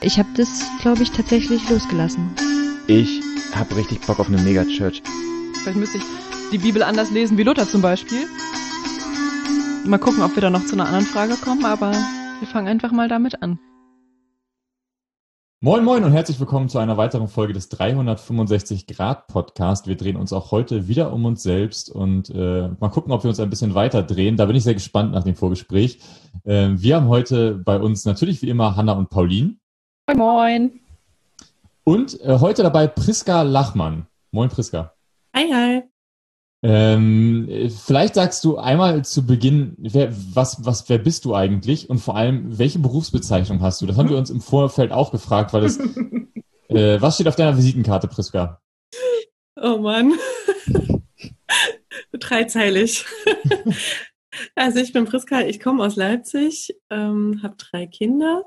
Ich habe das, glaube ich, tatsächlich losgelassen. Ich habe richtig Bock auf eine Megachurch. Vielleicht müsste ich die Bibel anders lesen wie Luther zum Beispiel. Mal gucken, ob wir da noch zu einer anderen Frage kommen, aber wir fangen einfach mal damit an. Moin Moin und herzlich willkommen zu einer weiteren Folge des 365 Grad Podcast. Wir drehen uns auch heute wieder um uns selbst und mal gucken, ob wir uns ein bisschen weiter drehen. Da bin ich sehr gespannt nach dem Vorgespräch. Wir haben heute bei uns natürlich wie immer Hanna und Pauline. Moin Moin. Und heute dabei Priska Lachmann. Moin Priska. Hi, hi. Vielleicht sagst du einmal zu Beginn, wer bist du eigentlich und vor allem, welche Berufsbezeichnung hast du? Das haben wir uns im Vorfeld auch gefragt, weil das, was steht auf deiner Visitenkarte, Priska? Oh Mann. Dreizeilig. Also ich bin Priska, ich komme aus Leipzig, habe 3 Kinder.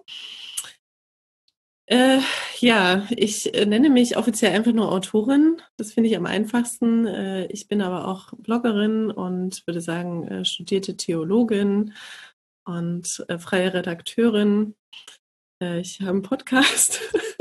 Ich nenne mich offiziell einfach nur Autorin. Das finde ich am einfachsten. Ich bin aber auch Bloggerin und würde sagen studierte Theologin und freie Redakteurin. Ich habe einen Podcast.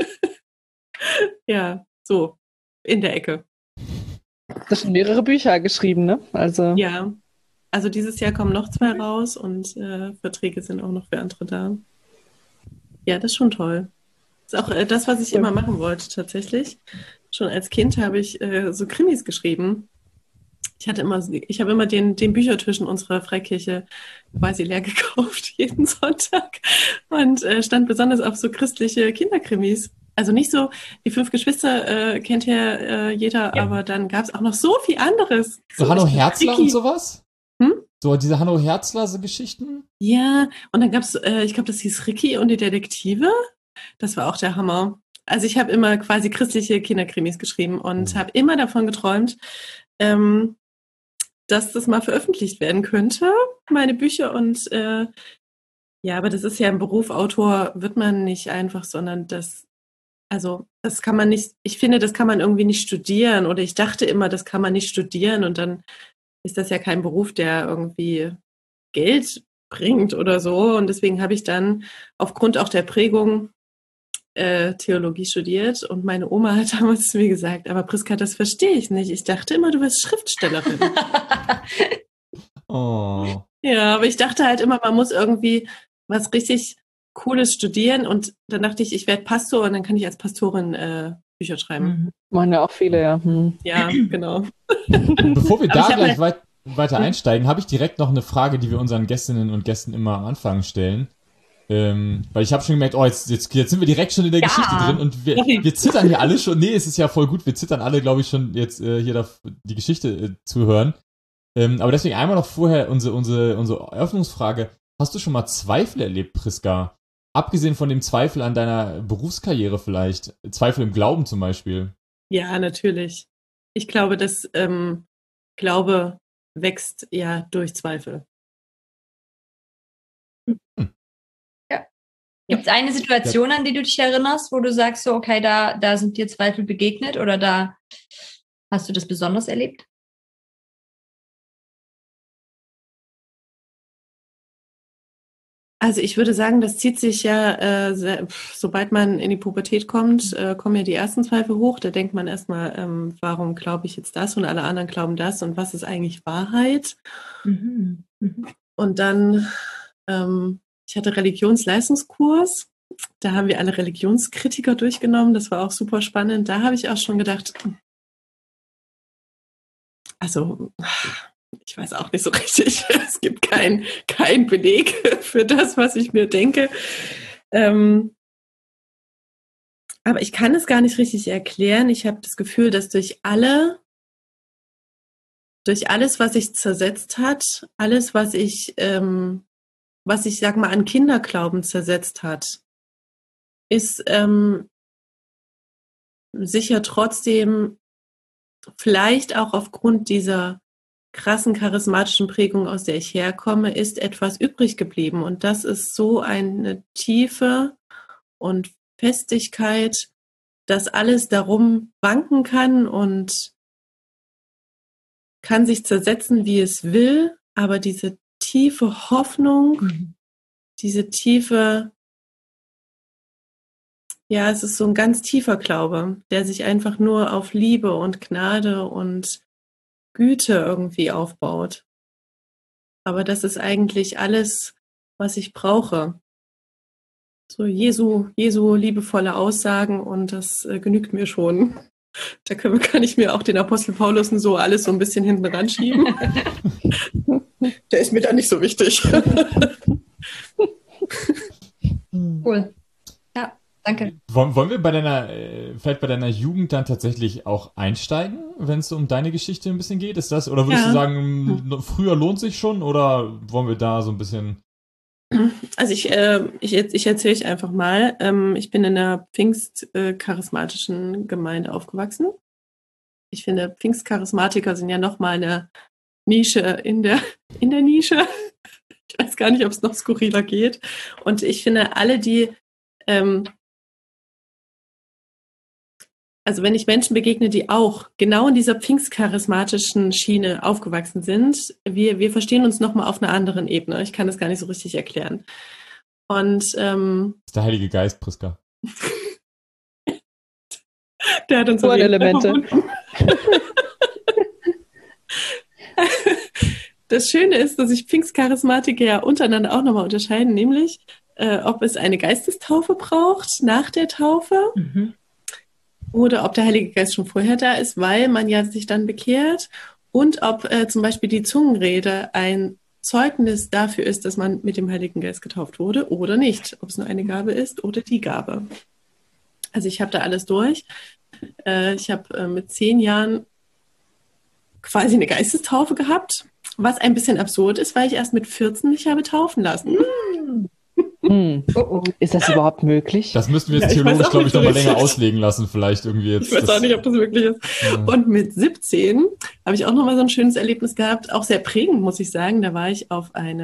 Ja, so in der Ecke. Du hast schon mehrere Bücher geschrieben, ne? Ja, also dieses Jahr kommen noch 2 raus und Verträge sind auch noch für andere da. Ja, das ist schon toll. Das ist auch das, was ich immer machen wollte, tatsächlich. Schon als Kind habe ich so Krimis geschrieben. Ich habe immer den Büchertisch in unserer Freikirche quasi leer gekauft, jeden Sonntag. Und stand besonders auf so christliche Kinderkrimis. Also nicht so, die 5 Geschwister kennt ja jeder, ja. Aber dann gab es auch noch so viel anderes. So Hanno Herzler und sowas? Hm? So diese Hanno Herzler-Geschichten? Ja, und dann gab es, ich glaube, das hieß Ricky und die Detektive. Das war auch der Hammer. Also ich habe immer quasi christliche Kinderkrimis geschrieben und habe immer davon geträumt, dass das mal veröffentlicht werden könnte, meine Bücher. Und ja, aber das ist ja ein Beruf, Autor wird man nicht einfach, sondern das kann man nicht, ich finde, das kann man irgendwie nicht studieren. Oder ich dachte immer, das kann man nicht studieren und dann ist das ja kein Beruf, der irgendwie Geld bringt oder so. Und deswegen habe ich dann aufgrund auch der Prägung Theologie studiert und meine Oma hat damals zu mir gesagt, aber Priska, das verstehe ich nicht. Ich dachte immer, du wärst Schriftstellerin. Oh. Ja, aber ich dachte halt immer, man muss irgendwie was richtig Cooles studieren und dann dachte ich werde Pastor und dann kann ich als Pastorin Bücher schreiben. Machen ja auch viele, ja. Ja, genau. Bevor wir da gleich weiter einsteigen, habe ich direkt noch eine Frage, die wir unseren Gästinnen und Gästen immer am Anfang stellen. Weil ich habe schon gemerkt, jetzt sind wir direkt schon in der Geschichte drin und wir zittern hier alle schon. Nee, es ist ja voll gut, wir zittern alle, glaube ich, schon jetzt hier die Geschichte zuhören. Aber deswegen einmal noch vorher unsere Eröffnungsfrage. Hast du schon mal Zweifel erlebt, Priska? Abgesehen von dem Zweifel an deiner Berufskarriere vielleicht. Zweifel im Glauben zum Beispiel. Ja, natürlich. Ich glaube, dass Glaube wächst ja durch Zweifel. Gibt es eine Situation, an die du dich erinnerst, wo du sagst, so, okay, da sind dir Zweifel begegnet oder da hast du das besonders erlebt? Also ich würde sagen, das zieht sich ja, sobald man in die Pubertät kommt, kommen ja die ersten Zweifel hoch. Da denkt man erstmal, warum glaube ich jetzt das und alle anderen glauben das und was ist eigentlich Wahrheit? Mhm. Mhm. Und dann ich hatte Religionsleistungskurs, da haben wir alle Religionskritiker durchgenommen, das war auch super spannend. Da habe ich auch schon gedacht, also ich weiß auch nicht so richtig, es gibt kein Beleg für das, was ich mir denke. Aber ich kann es gar nicht richtig erklären. Ich habe das Gefühl, dass durch alles, was sich zersetzt hat, alles, was ich sag mal, an Kinderglauben zersetzt hat, ist sicher trotzdem vielleicht auch aufgrund dieser krassen charismatischen Prägung, aus der ich herkomme, ist etwas übrig geblieben. Und das ist so eine Tiefe und Festigkeit, dass alles darum wanken kann und kann sich zersetzen, wie es will, aber diese tiefe Hoffnung, diese tiefe Ja, es ist so ein ganz tiefer Glaube, der sich einfach nur auf Liebe und Gnade und Güte irgendwie aufbaut. Aber das ist eigentlich alles, was ich brauche. So Jesu liebevolle Aussagen und das genügt mir schon. Kann ich mir auch den Apostel Paulus und so alles so ein bisschen hinten ranschieben. Der ist mir da nicht so wichtig. Cool. Ja, danke. Wollen wir vielleicht bei deiner Jugend dann tatsächlich auch einsteigen, wenn es um deine Geschichte ein bisschen geht? Ist das, oder würdest du sagen, früher lohnt sich schon, oder wollen wir da so ein bisschen... Also ich erzähle euch einfach mal. Ich bin in einer pfingstcharismatischen Gemeinde aufgewachsen. Ich finde, Pfingstcharismatiker sind ja nochmal eine Nische in der Nische. Ich weiß gar nicht, ob es noch skurriler geht. Und ich finde, alle, die also wenn ich Menschen begegne, die auch genau in dieser pfingstcharismatischen Schiene aufgewachsen sind, wir verstehen uns nochmal auf einer anderen Ebene. Ich kann das gar nicht so richtig erklären. Und das ist der Heilige Geist, Priska. Der hat uns Elemente. Das Schöne ist, dass sich Pfingstcharismatiker ja untereinander auch nochmal unterscheiden, nämlich ob es eine Geistestaufe braucht nach der Taufe. Mhm. Oder ob der Heilige Geist schon vorher da ist, weil man ja sich dann bekehrt. Und ob zum Beispiel die Zungenrede ein Zeugnis dafür ist, dass man mit dem Heiligen Geist getauft wurde oder nicht. Ob es nur eine Gabe ist oder die Gabe. Also ich habe da alles durch. Ich habe mit 10 Jahren quasi eine Geistestaufe gehabt, was ein bisschen absurd ist, weil ich erst mit 14 mich habe taufen lassen. Ist das überhaupt möglich? Das müssten wir jetzt theologisch, glaube ich, nochmal länger auslegen lassen, vielleicht irgendwie jetzt. Ich weiß auch nicht, ob das möglich ist. Ja. Und mit 17 habe ich auch nochmal so ein schönes Erlebnis gehabt, auch sehr prägend, muss ich sagen. Da war ich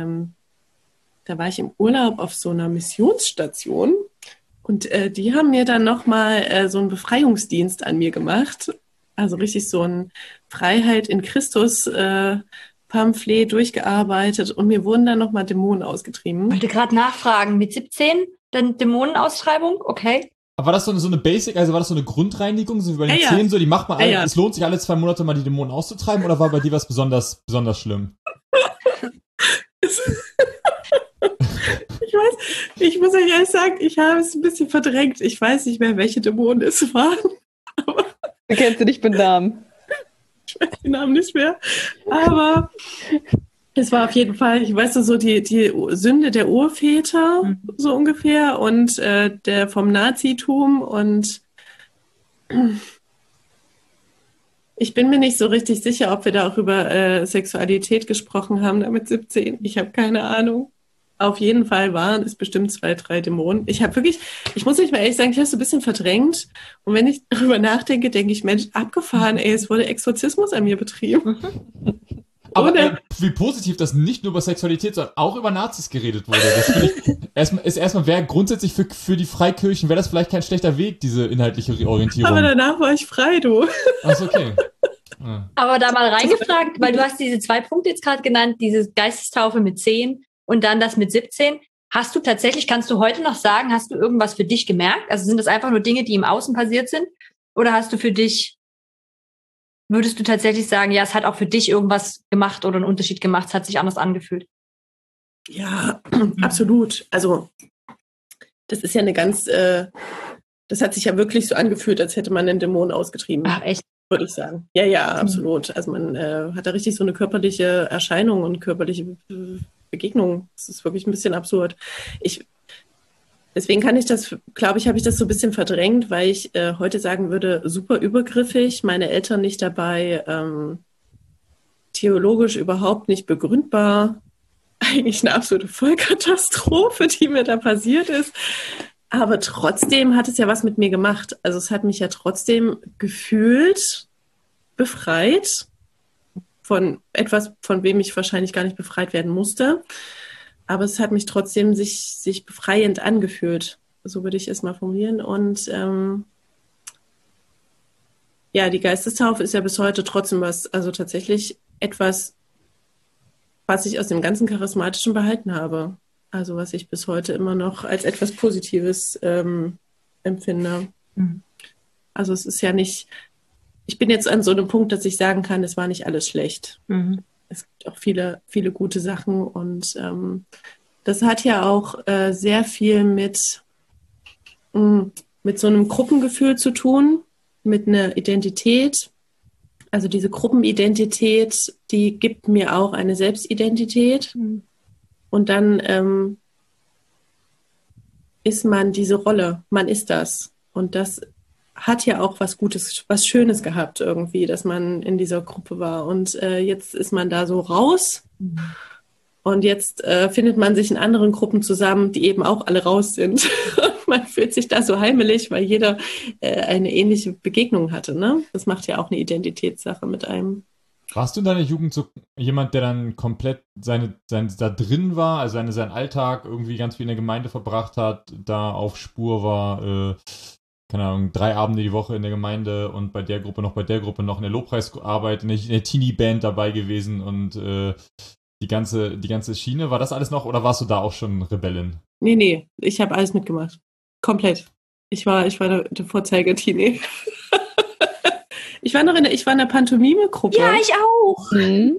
im Urlaub auf so einer Missionsstation und die haben mir dann nochmal so einen Befreiungsdienst an mir gemacht. Also richtig so ein Freiheit in Christus Pamphlet durchgearbeitet und mir wurden dann nochmal Dämonen ausgetrieben. Ich wollte gerade nachfragen, mit 17 dann Dämonenaustreibung? Okay. Aber war das so eine Basic, also war das so eine Grundreinigung, so wie bei den Zähnen, so, die macht man alle, es lohnt sich alle 2 Monate mal die Dämonen auszutreiben, oder war bei dir was besonders schlimm? Ich muss euch ehrlich sagen, ich habe es ein bisschen verdrängt. Ich weiß nicht mehr, welche Dämonen es waren. Du kennst sie nicht mit Namen. Ich weiß den Namen nicht mehr. Aber es war auf jeden Fall, ich weiß so die Sünde der Urväter, so ungefähr, und der vom Nazitum. Und ich bin mir nicht so richtig sicher, ob wir da auch über Sexualität gesprochen haben, da mit 17. Ich habe keine Ahnung. Auf jeden Fall waren es bestimmt 2, 3 Dämonen. Ich muss euch mal ehrlich sagen, ich habe es ein bisschen verdrängt. Und wenn ich darüber nachdenke, denke ich, Mensch, abgefahren, es wurde Exorzismus an mir betrieben. Aber wie positiv, dass nicht nur über Sexualität, sondern auch über Nazis geredet wurde. Das finde ich, erstmal wäre grundsätzlich für die Freikirchen, wäre das vielleicht kein schlechter Weg, diese inhaltliche Orientierung. Aber danach war ich frei, du. Achso, okay. Ja. Aber da mal reingefragt, weil du hast diese 2 Punkte jetzt gerade genannt, diese Geistestaufe mit 10 und dann das mit 17. Kannst du heute noch sagen, hast du irgendwas für dich gemerkt? Also sind das einfach nur Dinge, die im Außen passiert sind? Oder hast du für dich, würdest du tatsächlich sagen, ja, es hat auch für dich irgendwas gemacht oder einen Unterschied gemacht, es hat sich anders angefühlt? Ja, absolut. Also das ist ja eine ganz, das hat sich ja wirklich so angefühlt, als hätte man einen Dämon ausgetrieben. Ach, echt? Würde ich sagen. Ja, absolut. Also man hat da richtig so eine körperliche Erscheinung und körperliche Begegnung. Das ist wirklich ein bisschen absurd. Deswegen habe ich das so ein bisschen verdrängt, weil ich heute sagen würde, super übergriffig, meine Eltern nicht dabei, theologisch überhaupt nicht begründbar. Eigentlich eine absolute Vollkatastrophe, die mir da passiert ist. Aber trotzdem hat es ja was mit mir gemacht. Also es hat mich ja trotzdem gefühlt befreit von etwas, von wem ich wahrscheinlich gar nicht befreit werden musste. Aber es hat mich trotzdem sich befreiend angefühlt. So würde ich es mal formulieren. Und die Geistestaufe ist ja bis heute trotzdem tatsächlich etwas, was ich aus dem ganzen Charismatischen behalten habe. Also was ich bis heute immer noch als etwas Positives empfinde. Mhm. Also es ist ja nicht, ich bin jetzt an so einem Punkt, dass ich sagen kann, es war nicht alles schlecht. Mhm. Es gibt auch viele, viele gute Sachen und das hat ja auch sehr viel mit so einem Gruppengefühl zu tun, mit einer Identität. Also diese Gruppenidentität, die gibt mir auch eine Selbstidentität. Mhm. Und dann ist man diese Rolle, man ist das. Und das hat ja auch was Gutes, was Schönes gehabt irgendwie, dass man in dieser Gruppe war. Und jetzt ist man da so raus. Und jetzt findet man sich in anderen Gruppen zusammen, die eben auch alle raus sind. Man fühlt sich da so heimelig, weil jeder eine ähnliche Begegnung hatte. Ne? Das macht ja auch eine Identitätssache mit einem. Warst du in deiner Jugend so jemand, der dann komplett da drin war, also seinen Alltag irgendwie ganz viel in der Gemeinde verbracht hat, da auf Spur war, keine Ahnung, 3 Abende die Woche in der Gemeinde und bei der Gruppe noch in der Lobpreisarbeit, in der Teenie-Band dabei gewesen und die ganze Schiene, war das alles noch oder warst du da auch schon Rebellin? Nee, ich habe alles mitgemacht. Komplett. Ich war der Vorzeige-Teenie. Ich war in der Pantomime-Gruppe. Ja, ich auch. Mhm.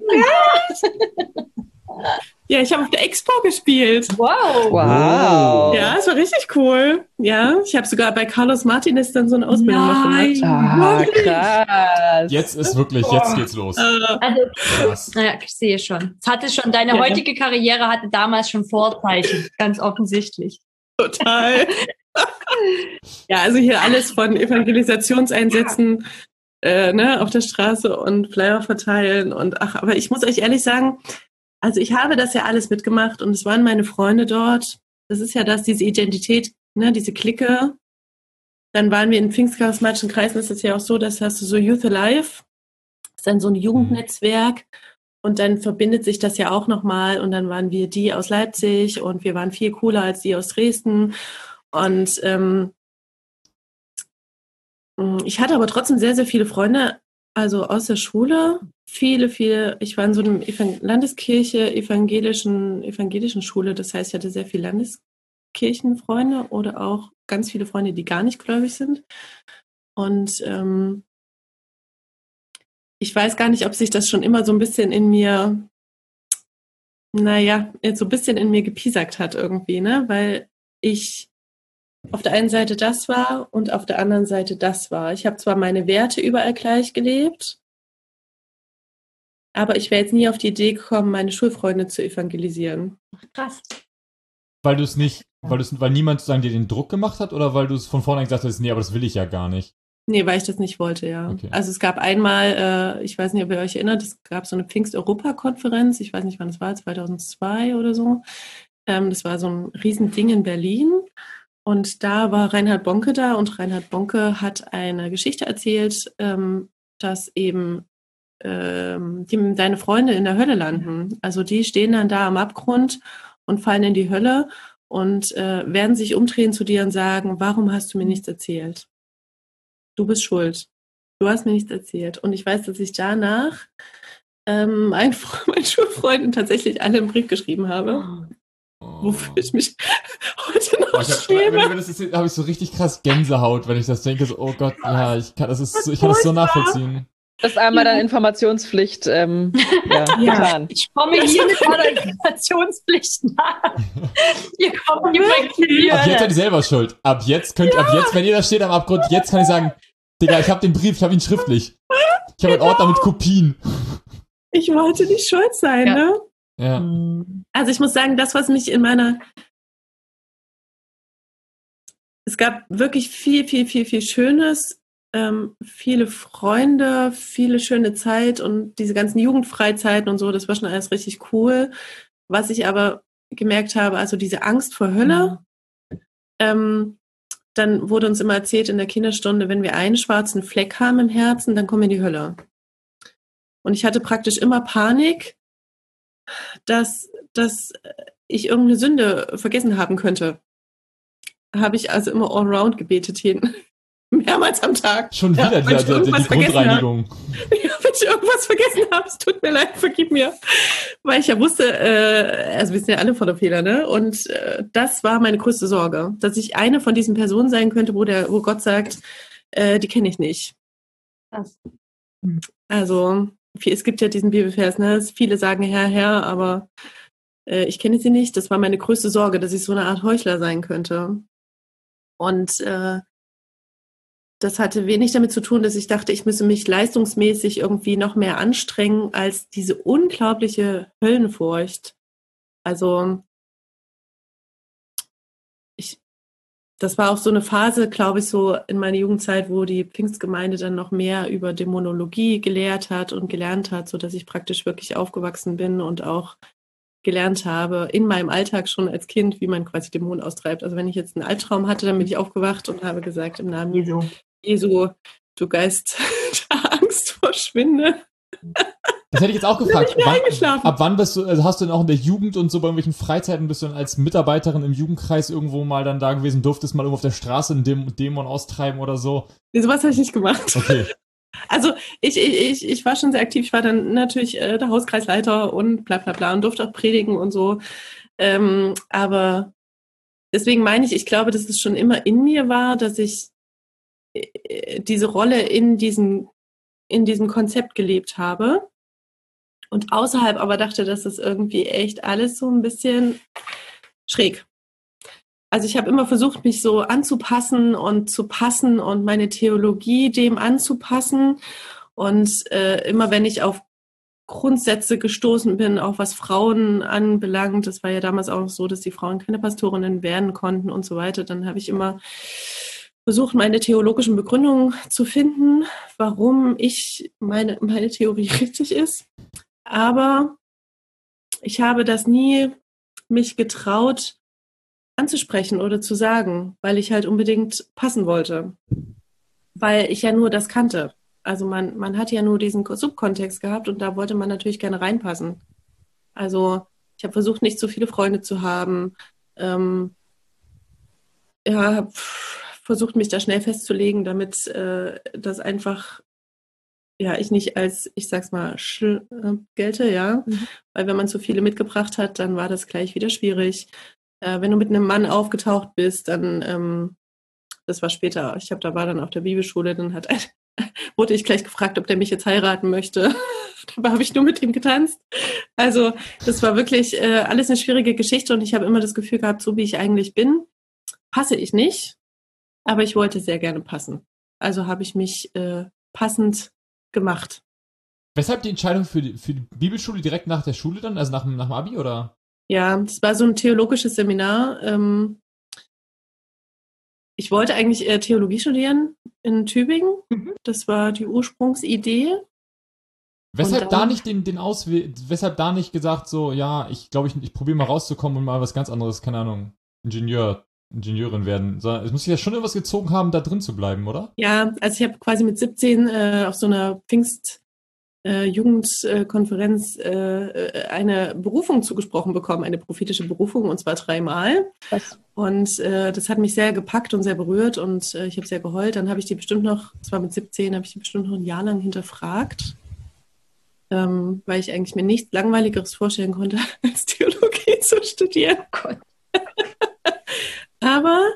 Ja, ich habe auf der Expo gespielt. Wow. Wow. Ja, es war richtig cool. Ja, ich habe sogar bei Carlos Martinez dann so eine Ausbildung noch gemacht. Ah, krass. Jetzt geht's los. Also, Krass. naja, ich sehe schon. Es hatte schon, deine heutige Karriere hatte damals schon Vorzeichen, ganz offensichtlich. Total. Ja, also hier alles von Evangelisationseinsätzen auf der Straße und Flyer verteilen und aber ich muss euch ehrlich sagen, also ich habe das ja alles mitgemacht und es waren meine Freunde dort. Das ist ja diese Identität, ne, diese Clique. Dann waren wir in pfingstcharismatischen Kreisen, ist es ja auch so, dass hast du so Youth Alive, das ist dann so ein Jugendnetzwerk und dann verbindet sich das ja auch nochmal und dann waren wir die aus Leipzig und wir waren viel cooler als die aus Dresden und ich hatte aber trotzdem sehr, sehr viele Freunde, also aus der Schule, viele, ich war in so einem Landeskirche, evangelischen Schule, das heißt, ich hatte sehr viele Landeskirchenfreunde oder auch ganz viele Freunde, die gar nicht gläubig sind. Und ich weiß gar nicht, ob sich das schon immer so ein bisschen in mir, so ein bisschen in mir gepiesackt hat irgendwie, ne, weil ich auf der einen Seite das war und auf der anderen Seite das war. Ich habe zwar meine Werte überall gleich gelebt, aber ich wäre jetzt nie auf die Idee gekommen, meine Schulfreunde zu evangelisieren. Krass. Weil niemand sozusagen dir den Druck gemacht hat oder weil du es von vornherein gesagt hast, nee, aber das will ich ja gar nicht? Nee, weil ich das nicht wollte, ja. Okay. Also es gab einmal, ich weiß nicht, ob ihr euch erinnert, es gab so eine Pfingst-Europa-Konferenz, ich weiß nicht, wann das war, 2002 oder so. Das war so ein Riesending in Berlin. Und da war Reinhard Bonke da und Reinhard Bonke hat eine Geschichte erzählt, dass eben deine Freunde in der Hölle landen. Also die stehen dann da am Abgrund und fallen in die Hölle und werden sich umdrehen zu dir und sagen, warum hast du mir nichts erzählt? Du bist schuld. Du hast mir nichts erzählt. Und ich weiß, dass ich danach meinen Schulfreunden tatsächlich alle einen Brief geschrieben habe. Wofür ich mich heute noch schäme. Wenn das ist, habe ich so richtig krass Gänsehaut, wenn ich das denke, so, oh Gott, ja, ich kann das so nachvollziehen. Das ist einmal dann Informationspflicht getan. Ich komme hier mit meiner Informationspflicht nach. Ihr kommt übrigens. Ab jetzt seid ihr selber schuld. Ab jetzt, wenn ihr da steht am Abgrund, jetzt kann ich sagen, Digga, ich habe den Brief, ich habe ihn schriftlich. Ich habe einen Ordner mit Kopien. Ich wollte nicht schuld sein, ne? Ja. Also ich muss sagen, das, was mich es gab wirklich viel, viel, viel, viel Schönes, viele Freunde, viele schöne Zeit und diese ganzen Jugendfreizeiten und so, das war schon alles richtig cool. Was ich aber gemerkt habe, also diese Angst vor Hölle, dann wurde uns immer erzählt in der Kinderstunde, wenn wir einen schwarzen Fleck haben im Herzen, dann kommen wir in die Hölle. Und ich hatte praktisch immer Panik, dass ich irgendeine Sünde vergessen haben könnte. Habe ich also immer all around gebetet, Mehrmals am Tag. Schon wieder wenn ich die irgendwas vergessen Grundreinigung. Ja, wenn ich irgendwas vergessen habe, es tut mir leid, vergib mir. Weil ich ja wusste, also wir sind ja alle voller Fehler, ne? Und das war meine größte Sorge, dass ich eine von diesen Personen sein könnte, wo Gott sagt, die kenne ich nicht. Krass. Also, es gibt ja diesen Bibelvers, ne? Viele sagen Herr, Herr, aber ich kenne sie nicht. Das war meine größte Sorge, dass ich so eine Art Heuchler sein könnte. Und das hatte wenig damit zu tun, dass ich dachte, ich müsse mich leistungsmäßig irgendwie noch mehr anstrengen als diese unglaubliche Höllenfurcht. Also das war auch so eine Phase, glaube ich, so in meiner Jugendzeit, wo die Pfingstgemeinde dann noch mehr über Dämonologie gelehrt hat und gelernt hat, sodass ich praktisch wirklich aufgewachsen bin und auch gelernt habe, in meinem Alltag schon als Kind, wie man quasi Dämonen austreibt. Also wenn ich jetzt einen Albtraum hatte, dann bin ich aufgewacht und habe gesagt, im Namen Jesu, du Geist der Angst, verschwinde. Das hätte ich jetzt auch gefragt. Ab wann bist du, also hast du denn auch in der Jugend und so bei irgendwelchen Freizeiten, bist du dann als Mitarbeiterin im Jugendkreis irgendwo mal dann da gewesen, durftest mal irgendwo auf der Straße einen Dämon austreiben oder so? Nee, sowas habe ich nicht gemacht. Okay. Also ich war schon sehr aktiv. Ich war dann natürlich der Hauskreisleiter und bla bla bla und durfte auch predigen und so. Aber deswegen meine ich glaube, dass es schon immer in mir war, dass ich diese Rolle in diesem Konzept gelebt habe. Und außerhalb aber dachte, dass das irgendwie echt alles so ein bisschen schräg. Also ich habe immer versucht, mich so anzupassen und zu passen und meine Theologie dem anzupassen. Und immer wenn ich auf Grundsätze gestoßen bin, auch was Frauen anbelangt, das war ja damals auch so, dass die Frauen keine Pastorinnen werden konnten und so weiter, dann habe ich immer versucht, meine theologischen Begründungen zu finden, warum meine Theorie richtig ist. Aber ich habe das nie mich getraut anzusprechen oder zu sagen, weil ich halt unbedingt passen wollte. Weil ich ja nur das kannte. Also man hat ja nur diesen Subkontext gehabt und da wollte man natürlich gerne reinpassen. Also ich habe versucht, nicht so viele Freunde zu haben. Habe versucht, mich da schnell festzulegen, damit das einfach ich nicht als, ich sag's mal, gelte, ja. Weil wenn man zu viele mitgebracht hat, dann war das gleich wieder schwierig. Wenn du mit einem Mann aufgetaucht bist, dann, das war später, da war dann auf der Bibelschule, dann wurde ich gleich gefragt, ob der mich jetzt heiraten möchte. Dabei habe ich nur mit ihm getanzt. Also das war wirklich alles eine schwierige Geschichte und ich habe immer das Gefühl gehabt, so wie ich eigentlich bin, passe ich nicht, aber ich wollte sehr gerne passen. Also habe ich mich passend gemacht. Weshalb die Entscheidung für die Bibelschule direkt nach der Schule dann, also nach dem Abi, oder? Ja, das war so ein theologisches Seminar. Ich wollte eigentlich Theologie studieren in Tübingen. Das war die Ursprungsidee. Weshalb da nicht weshalb da nicht gesagt so, ja, ich glaube, ich probiere mal rauszukommen und mal was ganz anderes, keine Ahnung, Ingenieurin werden. Es muss sich ja schon irgendwas gezogen haben, da drin zu bleiben, oder? Ja, also ich habe quasi mit 17 auf so einer Pfingst-Jugendkonferenz eine Berufung zugesprochen bekommen, eine prophetische Berufung, und zwar 3-mal. Was? Und das hat mich sehr gepackt und sehr berührt und ich habe sehr geheult. Dann habe ich die bestimmt noch, das war mit 17, habe ich die bestimmt noch ein Jahr lang hinterfragt, weil ich eigentlich mir nichts Langweiligeres vorstellen konnte, als Theologie zu studieren. Oh Gott. Aber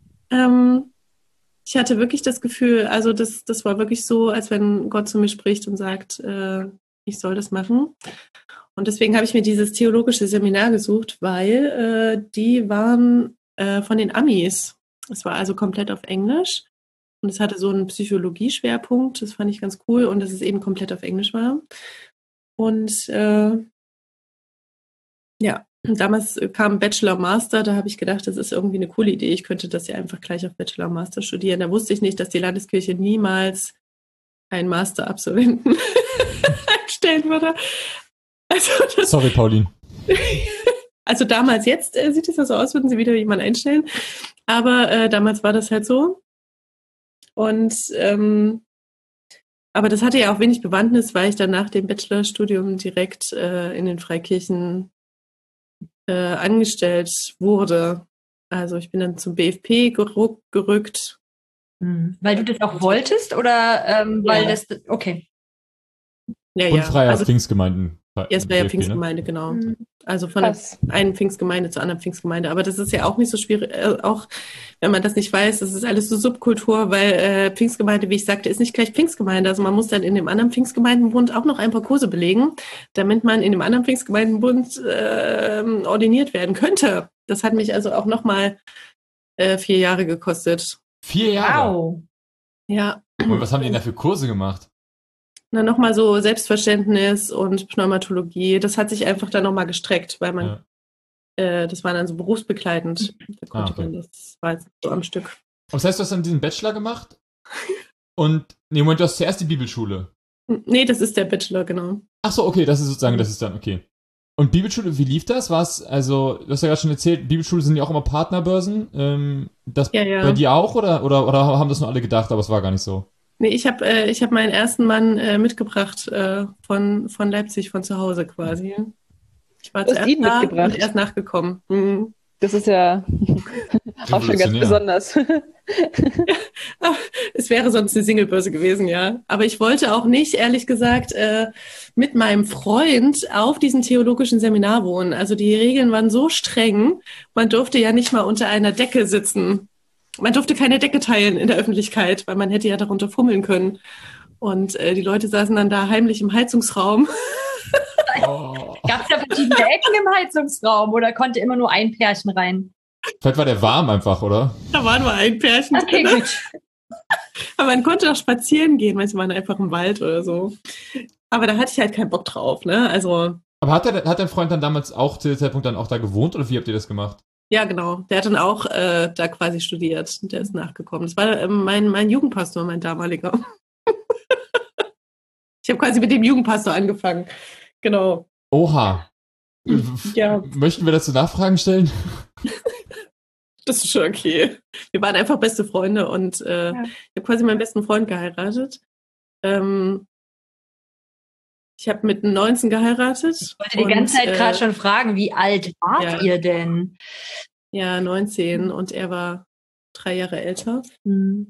ich hatte wirklich das Gefühl, also das war wirklich so, als wenn Gott zu mir spricht und sagt, ich soll das machen. Und deswegen habe ich mir dieses theologische Seminar gesucht, weil die waren von den Amis. Es war also komplett auf Englisch und es hatte so einen Psychologie-Schwerpunkt. Das fand ich ganz cool und dass es eben komplett auf Englisch war. Und damals kam Bachelor Master, da habe ich gedacht, das ist irgendwie eine coole Idee. Ich könnte das ja einfach gleich auf Bachelor Master studieren. Da wusste ich nicht, dass die Landeskirche niemals einen Master-Absolventen einstellen würde. Also Sorry, Pauline. Also damals, jetzt sieht es ja so aus, würden sie wieder jemanden einstellen. Aber damals war das halt so. Und aber das hatte ja auch wenig Bewandtnis, weil ich dann nach dem Bachelorstudium direkt in den Freikirchen angestellt wurde. Also ich bin dann zum BFP gerückt Weil du das auch wolltest oder weil Ja. das, okay. Ja, Unfreier Also, Pfingstgemeinden. ja, es wäre ja DFG, ne? Pfingstgemeinde, genau. Mhm. Also von der Krass. einen Pfingstgemeinde zur anderen Pfingstgemeinde. Aber das ist ja auch nicht so schwierig, auch wenn man das nicht weiß, das ist alles so Subkultur, weil Pfingstgemeinde, wie ich sagte, ist nicht gleich Pfingstgemeinde. Also man muss dann in dem anderen Pfingstgemeindenbund auch noch ein paar Kurse belegen, damit man in dem anderen Pfingstgemeindenbund ordiniert werden könnte. Das hat mich also auch nochmal 4 Jahre gekostet. 4 Jahre. Wow. Ja. Und was haben die denn da für Kurse gemacht? Na, nochmal so Selbstverständnis und Pneumatologie. Das hat sich einfach dann nochmal gestreckt, weil man das war dann so berufsbegleitend. Da konnte okay. man das war jetzt so am Stück. Und das heißt, du hast dann diesen Bachelor gemacht? Und, nee, Moment, du hast zuerst die Bibelschule. Nee, das ist der Bachelor, genau. Ach so, okay, das ist sozusagen, das ist dann, okay. Und Bibelschule, wie lief das? War's, also, du hast ja gerade schon erzählt, Bibelschule sind ja auch immer Partnerbörsen. Das Ja. bei dir auch, oder haben das nur alle gedacht, aber es war gar nicht so? Nee, ich hab meinen ersten Mann mitgebracht von Leipzig, von zu Hause quasi. Ich war Du hast zuerst ihn da mitgebracht? und erst nachgekommen. Mhm. Das ist ja auch schon ganz Revolutionär. besonders. Es wäre sonst eine Singlebörse gewesen, ja. Aber ich wollte auch nicht, ehrlich gesagt, mit meinem Freund auf diesem theologischen Seminar wohnen. Also die Regeln waren so streng, man durfte ja nicht mal unter einer Decke sitzen. Man durfte keine Decke teilen in der Öffentlichkeit, weil man hätte ja darunter fummeln können. Und die Leute saßen dann da heimlich im Heizungsraum. Oh. Gab es da verschiedene Ecken im Heizungsraum oder konnte immer nur ein Pärchen rein? Vielleicht war der warm einfach, oder? Da war nur ein Pärchen Okay, drin. gut. Aber man konnte auch spazieren gehen, manche waren einfach im Wald oder so. Aber da hatte ich halt keinen Bock drauf, ne? Also, Aber hat dein Freund dann damals auch zu dem Zeitpunkt dann auch da gewohnt, oder wie habt ihr das gemacht? ja, genau. Der hat dann auch da quasi studiert. Der ist nachgekommen. Das war mein Jugendpastor, mein damaliger. Ich habe quasi mit dem Jugendpastor angefangen. Genau. Oha. Ja. Möchten wir dazu Nachfragen stellen? Das ist schon okay. Wir waren einfach beste Freunde und ich habe quasi meinen besten Freund geheiratet. Ich habe mit 19 geheiratet. Ich wollte die ganze Zeit gerade schon fragen, wie alt wart ihr denn? Ja, 19 und er war 3 Jahre älter. Mhm.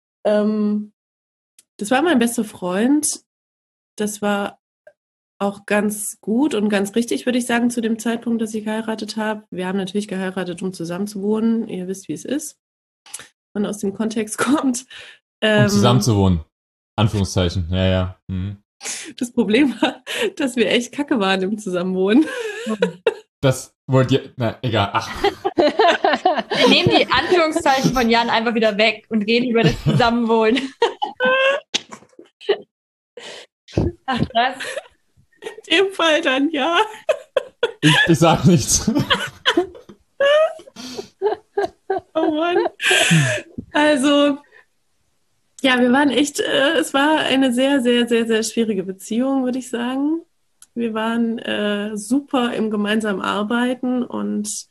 Das war mein bester Freund. Das war auch ganz gut und ganz richtig, würde ich sagen, zu dem Zeitpunkt, dass ich geheiratet habe. Wir haben natürlich geheiratet, um zusammen zu wohnen. Ihr wisst, wie es ist, wenn man aus dem Kontext kommt. Um zusammen zu wohnen. Anführungszeichen. Ja. Mhm. Das Problem war, dass wir echt kacke waren im Zusammenwohnen. Das wollt ihr. Na, egal. Ach. Wir nehmen die Anführungszeichen von Jan einfach wieder weg und reden über das Zusammenwohnen. Ach, krass. In dem Fall dann, ja. Ich sag nichts. Oh Mann. Also, ja, wir waren echt, es war eine sehr, sehr, sehr, sehr schwierige Beziehung, würde ich sagen. Wir waren super im gemeinsamen Arbeiten und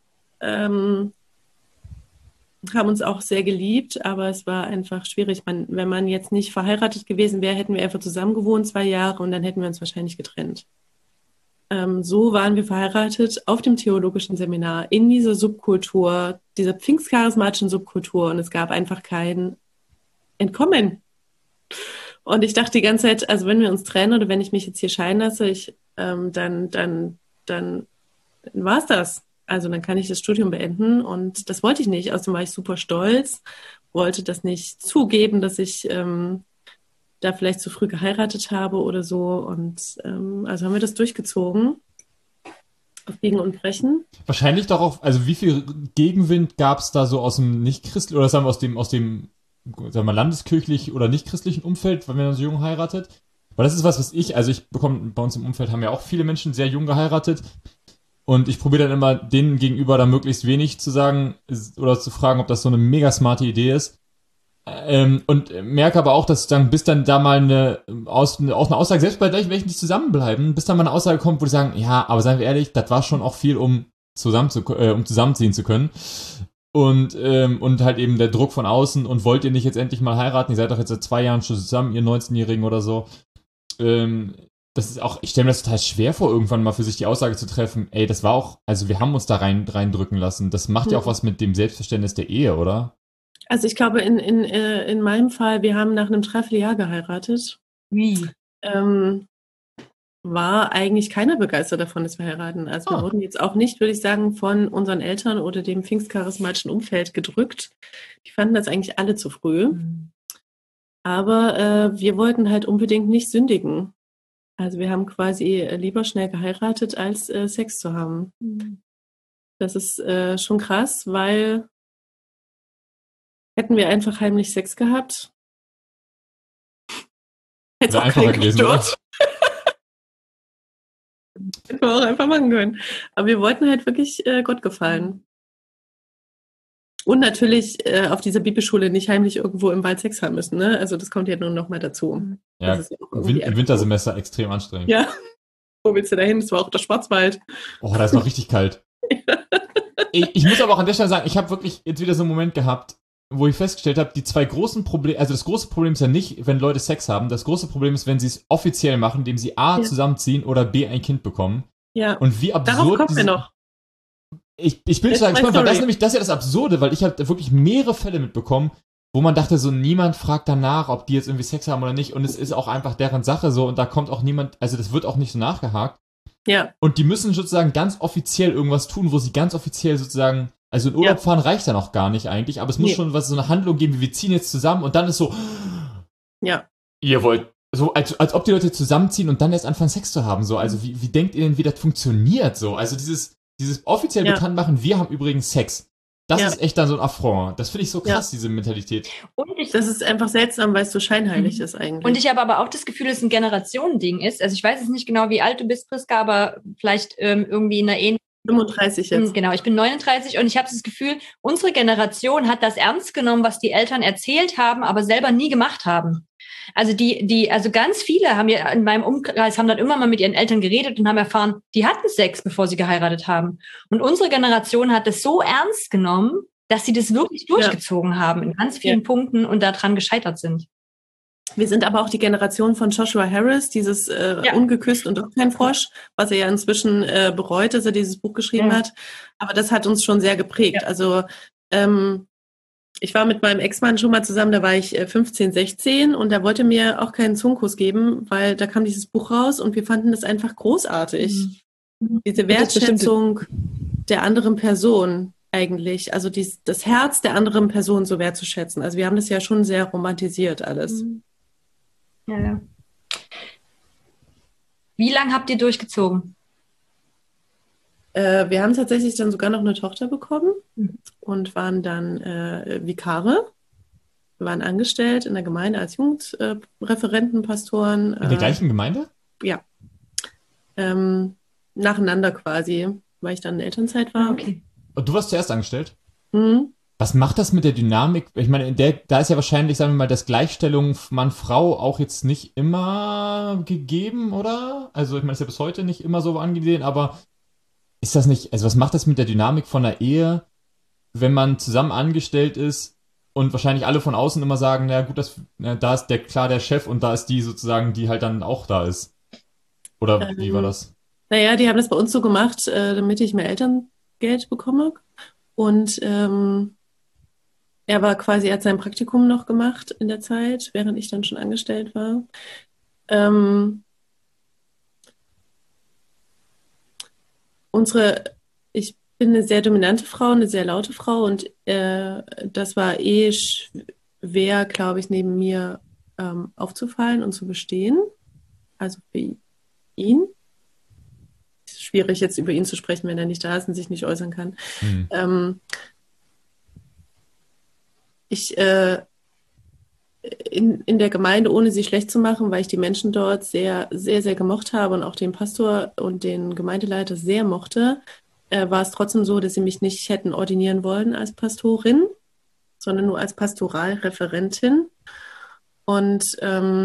haben uns auch sehr geliebt, aber es war einfach schwierig. Wenn man jetzt nicht verheiratet gewesen wäre, hätten wir einfach zusammen gewohnt 2 Jahre und dann hätten wir uns wahrscheinlich getrennt. So waren wir verheiratet auf dem theologischen Seminar in dieser Subkultur, dieser pfingstcharismatischen Subkultur und es gab einfach kein Entkommen. Und ich dachte die ganze Zeit, also wenn wir uns trennen oder wenn ich mich jetzt hier scheiden lasse, dann war's das. Also dann kann ich das Studium beenden und das wollte ich nicht. Außerdem war ich super stolz, wollte das nicht zugeben, dass ich da vielleicht zu früh geheiratet habe oder so. Und also haben wir das durchgezogen. Auf Biegen und Brechen. Wahrscheinlich doch auch, also wie viel Gegenwind gab es da so aus dem nicht-christlichen, oder sagen wir aus dem, sagen wir mal, landeskirchlich oder nicht-christlichen Umfeld, wenn man so jung heiratet? Weil das ist was ich bekomme, bei uns im Umfeld haben ja auch viele Menschen sehr jung geheiratet. Und ich probiere dann immer denen gegenüber da möglichst wenig zu sagen oder zu fragen, ob das so eine mega smarte Idee ist. Und merke aber auch, dass dann, bis dann da mal eine Aussage, selbst bei welchen die zusammenbleiben, bis dann mal eine Aussage kommt, wo die sagen, ja, aber seien wir ehrlich, das war schon auch viel, um zusammenziehen zu können. Und halt eben der Druck von außen und wollt ihr nicht jetzt endlich mal heiraten? Ihr seid doch jetzt seit 2 Jahren schon zusammen, ihr 19-Jährigen oder so. Das ist auch, ich stelle mir das total schwer vor, irgendwann mal für sich die Aussage zu treffen, ey, das war auch, also wir haben uns da reindrücken lassen. Das macht ja auch was mit dem Selbstverständnis der Ehe, oder? Also ich glaube, in meinem Fall, wir haben nach einem Dreivierteljahr geheiratet. Wie? War eigentlich keiner begeistert davon, dass wir heiraten. Also wir wurden jetzt auch nicht, würde ich sagen, von unseren Eltern oder dem pfingstcharismatischen Umfeld gedrückt. Die fanden das eigentlich alle zu früh. Aber wir wollten halt unbedingt nicht sündigen. Also wir haben quasi lieber schnell geheiratet, als Sex zu haben. Das ist schon krass, weil hätten wir einfach heimlich Sex gehabt, hätte es auch einfacher keinen gewesen, oder? gestört. Hätten wir auch einfach machen können. Aber wir wollten halt wirklich Gott gefallen. Und natürlich auf dieser Bibelschule nicht heimlich irgendwo im Wald Sex haben müssen. Ne? Also das kommt ja nur noch mal dazu. Ja, Das ist ja auch irgendwie im Wintersemester extrem anstrengend. Ja. Wo willst du da hin? Das war auch der Schwarzwald. Oh, da ist noch richtig kalt. Ich muss aber auch an der Stelle sagen, ich habe wirklich jetzt wieder so einen Moment gehabt, wo ich festgestellt habe, die zwei großen Probleme, also das große Problem ist ja nicht, wenn Leute Sex haben, das große Problem ist, wenn sie es offiziell machen, indem sie A, zusammenziehen oder B, ein Kind bekommen. Ja. Und wie absurd. Darauf kommen wir noch. Ich bin total gespannt, weil das ist ja das Absurde, weil ich habe wirklich mehrere Fälle mitbekommen, wo man dachte, so niemand fragt danach, ob die jetzt irgendwie Sex haben oder nicht, und es ist auch einfach deren Sache so, und da kommt auch niemand, also das wird auch nicht so nachgehakt. Ja. Und die müssen sozusagen ganz offiziell irgendwas tun, wo sie ganz offiziell sozusagen, also in Urlaub fahren reicht ja noch gar nicht eigentlich, aber es muss schon so eine Handlung geben, wie wir ziehen jetzt zusammen, und dann ist so, ihr wollt, so als ob die Leute zusammenziehen und dann erst anfangen Sex zu haben, so, also wie denkt ihr denn, wie das funktioniert, so, also dieses offiziell bekannt machen, wir haben übrigens Sex. Das ist echt dann so ein Affront. Das finde ich so krass, diese Mentalität. Das ist einfach seltsam, weil es so scheinheilig ist eigentlich. Und ich habe aber auch das Gefühl, dass es ein Generationending ist. Also ich weiß jetzt nicht genau, wie alt du bist, Priska, aber vielleicht irgendwie in einer ähnlichen... 35 jetzt. Genau, ich bin 39 und ich habe das Gefühl, unsere Generation hat das ernst genommen, was die Eltern erzählt haben, aber selber nie gemacht haben. Also also ganz viele haben ja in meinem Umkreis haben dann immer mal mit ihren Eltern geredet und haben erfahren, die hatten Sex, bevor sie geheiratet haben. Und unsere Generation hat das so ernst genommen, dass sie das wirklich durchgezogen haben in ganz vielen Punkten und daran gescheitert sind. Wir sind aber auch die Generation von Joshua Harris, dieses Ungeküsst und doch kein Frosch, was er ja inzwischen bereut, dass er dieses Buch geschrieben hat. Aber das hat uns schon sehr geprägt. Also ich war mit meinem Ex-Mann schon mal zusammen, da war ich 15, 16 und der wollte mir auch keinen Zungenkuss geben, weil da kam dieses Buch raus und wir fanden das einfach großartig. Diese Wertschätzung der anderen Person eigentlich, also das Herz der anderen Person so wertzuschätzen. Also wir haben das ja schon sehr romantisiert alles. Ja. Wie lange habt ihr durchgezogen? Wir haben tatsächlich dann sogar noch eine Tochter bekommen und waren dann Vikare. Wir waren angestellt in der Gemeinde als Jugendreferenten, Pastoren. In der gleichen Gemeinde? Ja. Nacheinander quasi, weil ich dann in Elternzeit war. Okay. Und du warst zuerst angestellt? Was macht das mit der Dynamik? Ich meine, da ist ja wahrscheinlich, sagen wir mal, das Gleichstellung Mann-Frau auch jetzt nicht immer gegeben, oder? Also ich meine, ist ja bis heute nicht immer so angesehen, aber ist das nicht, also was macht das mit der Dynamik von einer Ehe, wenn man zusammen angestellt ist und wahrscheinlich alle von außen immer sagen, na gut, da ist der Chef und da ist die sozusagen, die halt dann auch da ist. Oder wie war das? Naja, die haben das bei uns so gemacht, damit ich mehr Elterngeld bekomme. Und er hat sein Praktikum noch gemacht in der Zeit, während ich dann schon angestellt war. Ich bin eine sehr dominante Frau, eine sehr laute Frau und das war schwer, glaube ich, neben mir aufzufallen und zu bestehen. Also für ihn. Schwierig jetzt über ihn zu sprechen, wenn er nicht da ist und sich nicht äußern kann. In der Gemeinde, ohne sie schlecht zu machen, weil ich die Menschen dort sehr, sehr, sehr gemocht habe und auch den Pastor und den Gemeindeleiter sehr mochte, war es trotzdem so, dass sie mich nicht hätten ordinieren wollen als Pastorin, sondern nur als Pastoralreferentin. Und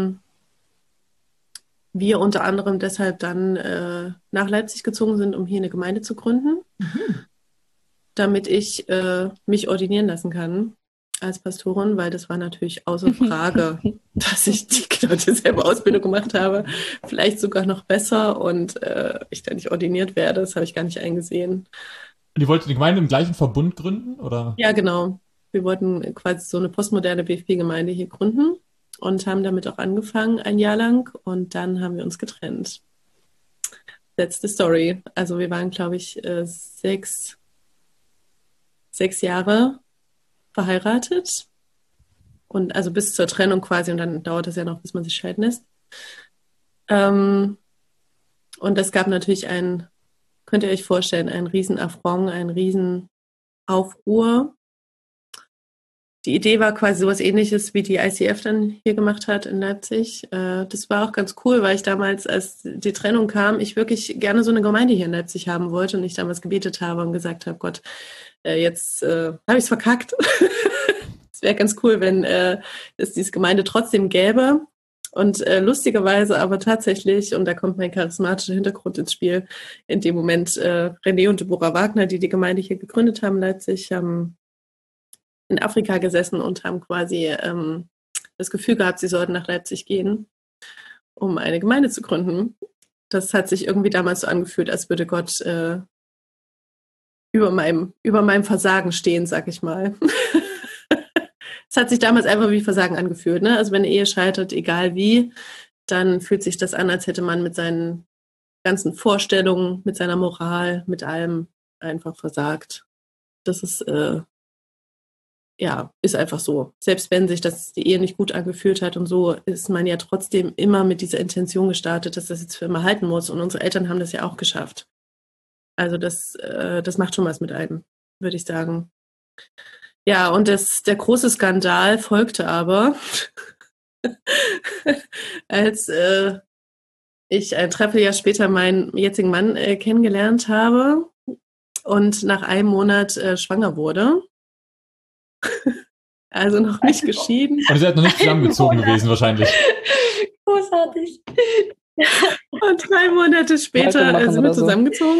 wir unter anderem deshalb dann nach Leipzig gezogen sind, um hier eine Gemeinde zu gründen, damit ich mich ordinieren lassen kann als Pastorin, weil das war natürlich außer Frage, dass ich dieselbe Ausbildung gemacht habe, vielleicht sogar noch besser und ich da nicht ordiniert werde, das habe ich gar nicht eingesehen. Und ihr wolltet die Gemeinde im gleichen Verbund gründen, oder? Ja, genau. Wir wollten quasi so eine postmoderne BFP-Gemeinde hier gründen und haben damit auch angefangen, ein Jahr lang. Und dann haben wir uns getrennt. That's the story. Also wir waren, glaube ich, 6 Jahre verheiratet. Und also bis zur Trennung quasi. Und dann dauert es ja noch, bis man sich scheiden lässt. Und es gab natürlich könnt ihr euch vorstellen, einen riesen Affront, einen riesen Aufruhr. Die Idee war quasi sowas Ähnliches, wie die ICF dann hier gemacht hat in Leipzig. Das war auch ganz cool, weil ich damals, als die Trennung kam, ich wirklich gerne so eine Gemeinde hier in Leipzig haben wollte und ich damals gebetet habe und gesagt habe, Gott, jetzt habe ich es verkackt. Es wäre ganz cool, wenn es diese Gemeinde trotzdem gäbe. Und lustigerweise aber tatsächlich, und da kommt mein charismatischer Hintergrund ins Spiel, in dem Moment René und Deborah Wagner, die die Gemeinde hier gegründet haben in Leipzig, haben in Afrika gesessen und haben quasi das Gefühl gehabt, sie sollten nach Leipzig gehen, um eine Gemeinde zu gründen. Das hat sich irgendwie damals so angefühlt, als würde Gott über meinem Versagen stehen, sag ich mal. Es hat sich damals einfach wie Versagen angefühlt, ne? Also wenn eine Ehe scheitert, egal wie, dann fühlt sich das an, als hätte man mit seinen ganzen Vorstellungen, mit seiner Moral, mit allem einfach versagt. Das ist, ist einfach so. Selbst wenn sich die Ehe nicht gut angefühlt hat und so, ist man ja trotzdem immer mit dieser Intention gestartet, dass das jetzt für immer halten muss. Und unsere Eltern haben das ja auch geschafft. Also das macht schon was mit einem, würde ich sagen. Ja, und der große Skandal folgte aber, als ich ein Dreivierteljahr später meinen jetzigen Mann kennengelernt habe und nach einem Monat schwanger wurde. Also noch nicht geschieden. Und ihr seid noch nicht zusammengezogen gewesen wahrscheinlich. Großartig. Und 3 Monate später sind wir zusammengezogen.